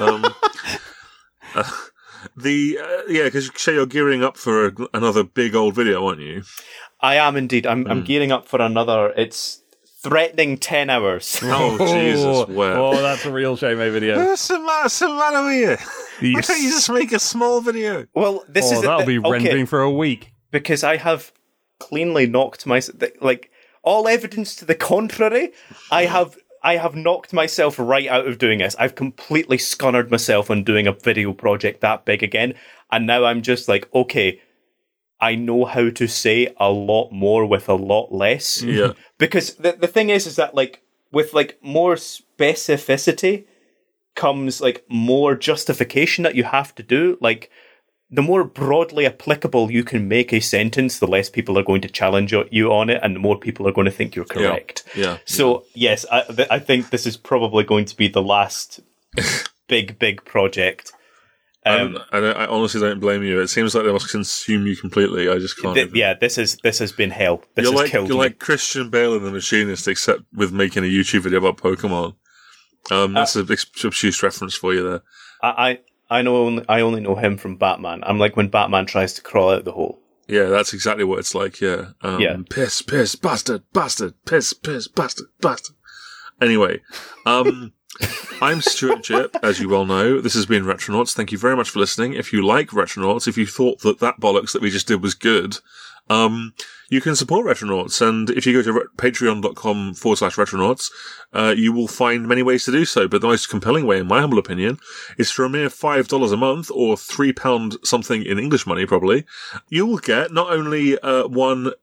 Because Shay, you're gearing up for another big old video, aren't you? I am indeed. I'm gearing up for another. It's threatening 10 hours. Oh, Jesus. Wow. Oh, that's a real Shaymay video. What's the matter with you? Yes. Why can't you just make a small video? Well, that'll be rendering for a week. Because I have cleanly knocked myself, all evidence to the contrary, I have knocked myself right out of doing this. I've completely scunnered myself on doing a video project that big again. And now I'm just like, okay, I know how to say a lot more with a lot less. Yeah. Because the thing is that with more specificity comes more justification that you have to do. The more broadly applicable you can make a sentence, the less people are going to challenge you on it, and the more people are going to think you're correct. Yeah. So, yes, I think this is probably going to be the last big project. I honestly don't blame you. It seems like they must consume you completely. I just can't. This has been hell. This has killed me. You're like Christian Bale in The Machinist, except with making a YouTube video about Pokemon. That's an obtuse reference for you there. I only know him from Batman. I'm like when Batman tries to crawl out the hole. Yeah, that's exactly what it's like, yeah. Piss, bastard, piss, bastard. Anyway, I'm Stuart Jipp, as you well know. This has been Retronauts. Thank you very much for listening. If you like Retronauts, if you thought that bollocks that we just did was good, you can support Retronauts, and if you go to patreon.com/Retronauts, you will find many ways to do so, but the most compelling way, in my humble opinion, is for a mere $5 a month, or £3 something in English money, probably. You will get not only one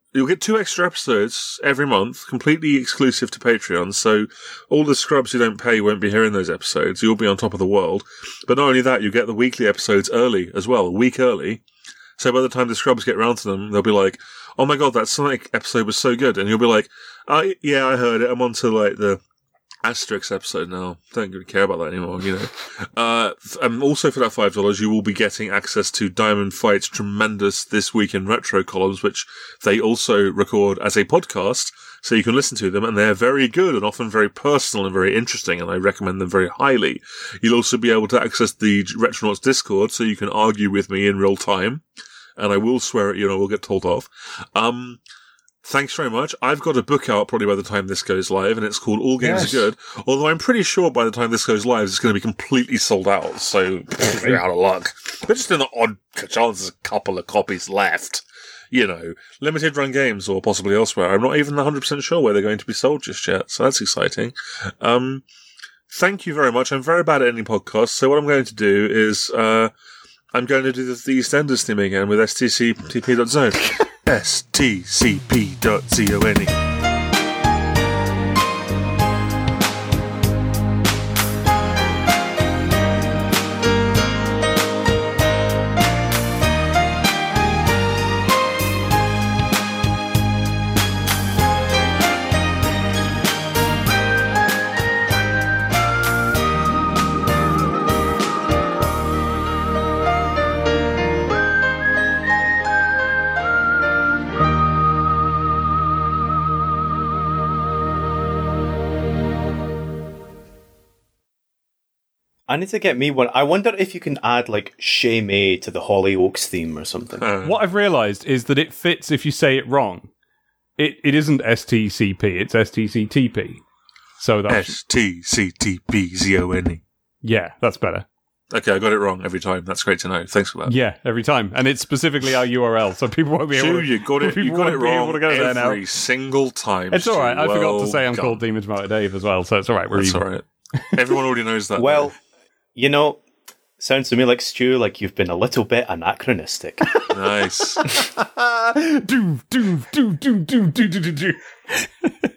You'll get 2 extra episodes every month, completely exclusive to Patreon, so all the scrubs who don't pay won't be hearing those episodes. You'll be on top of the world. But not only that, you get the weekly episodes early as well, a week early. So by the time the scrubs get round to them, they'll be like, oh my god, that Sonic episode was so good. And you'll be like, oh, yeah, I heard it. I'm on to, like, the Asterix episode now. Don't really care about that anymore, you know. And also for that $5, you will be getting access to Diamond Fight's tremendous This Week in Retro columns, which they also record as a podcast, so you can listen to them, and they're very good and often very personal and very interesting, and I recommend them very highly. You'll also be able to access the Retronauts Discord, so you can argue with me in real time, and I will swear at you and I will get told off. Thanks very much. I've got a book out probably by the time this goes live, and it's called All Games Are Good. Although I'm pretty sure by the time this goes live, it's going to be completely sold out. So you're out of luck. But just in the odd chance there's a couple of copies left. You know, limited run games or possibly elsewhere. I'm not even 100% sure where they're going to be sold just yet. So that's exciting. Thank you very much. I'm very bad at ending podcasts. So what I'm going to do is, I'm going to do the EastEnders theme again with stcp.zone. stcp.zone. I need to get me one. I wonder if you can add, like, Shay May to the Hollyoaks theme or something. What I've realised is that it fits if you say it wrong. It isn't STCP, it's STCTP. So that's STCTPZONE. Yeah, that's better. Okay, I got it wrong every time. That's great to know. Thanks for that. Yeah, every time. And it's specifically our URL, so people won't be able to... You got it wrong every single time. It's alright, I forgot to say I'm called Demons Motor Dave as well, so it's alright. That's alright. Everyone already knows that. Well... You know, sounds to me like, Stu, like you've been a little bit anachronistic. Nice. do.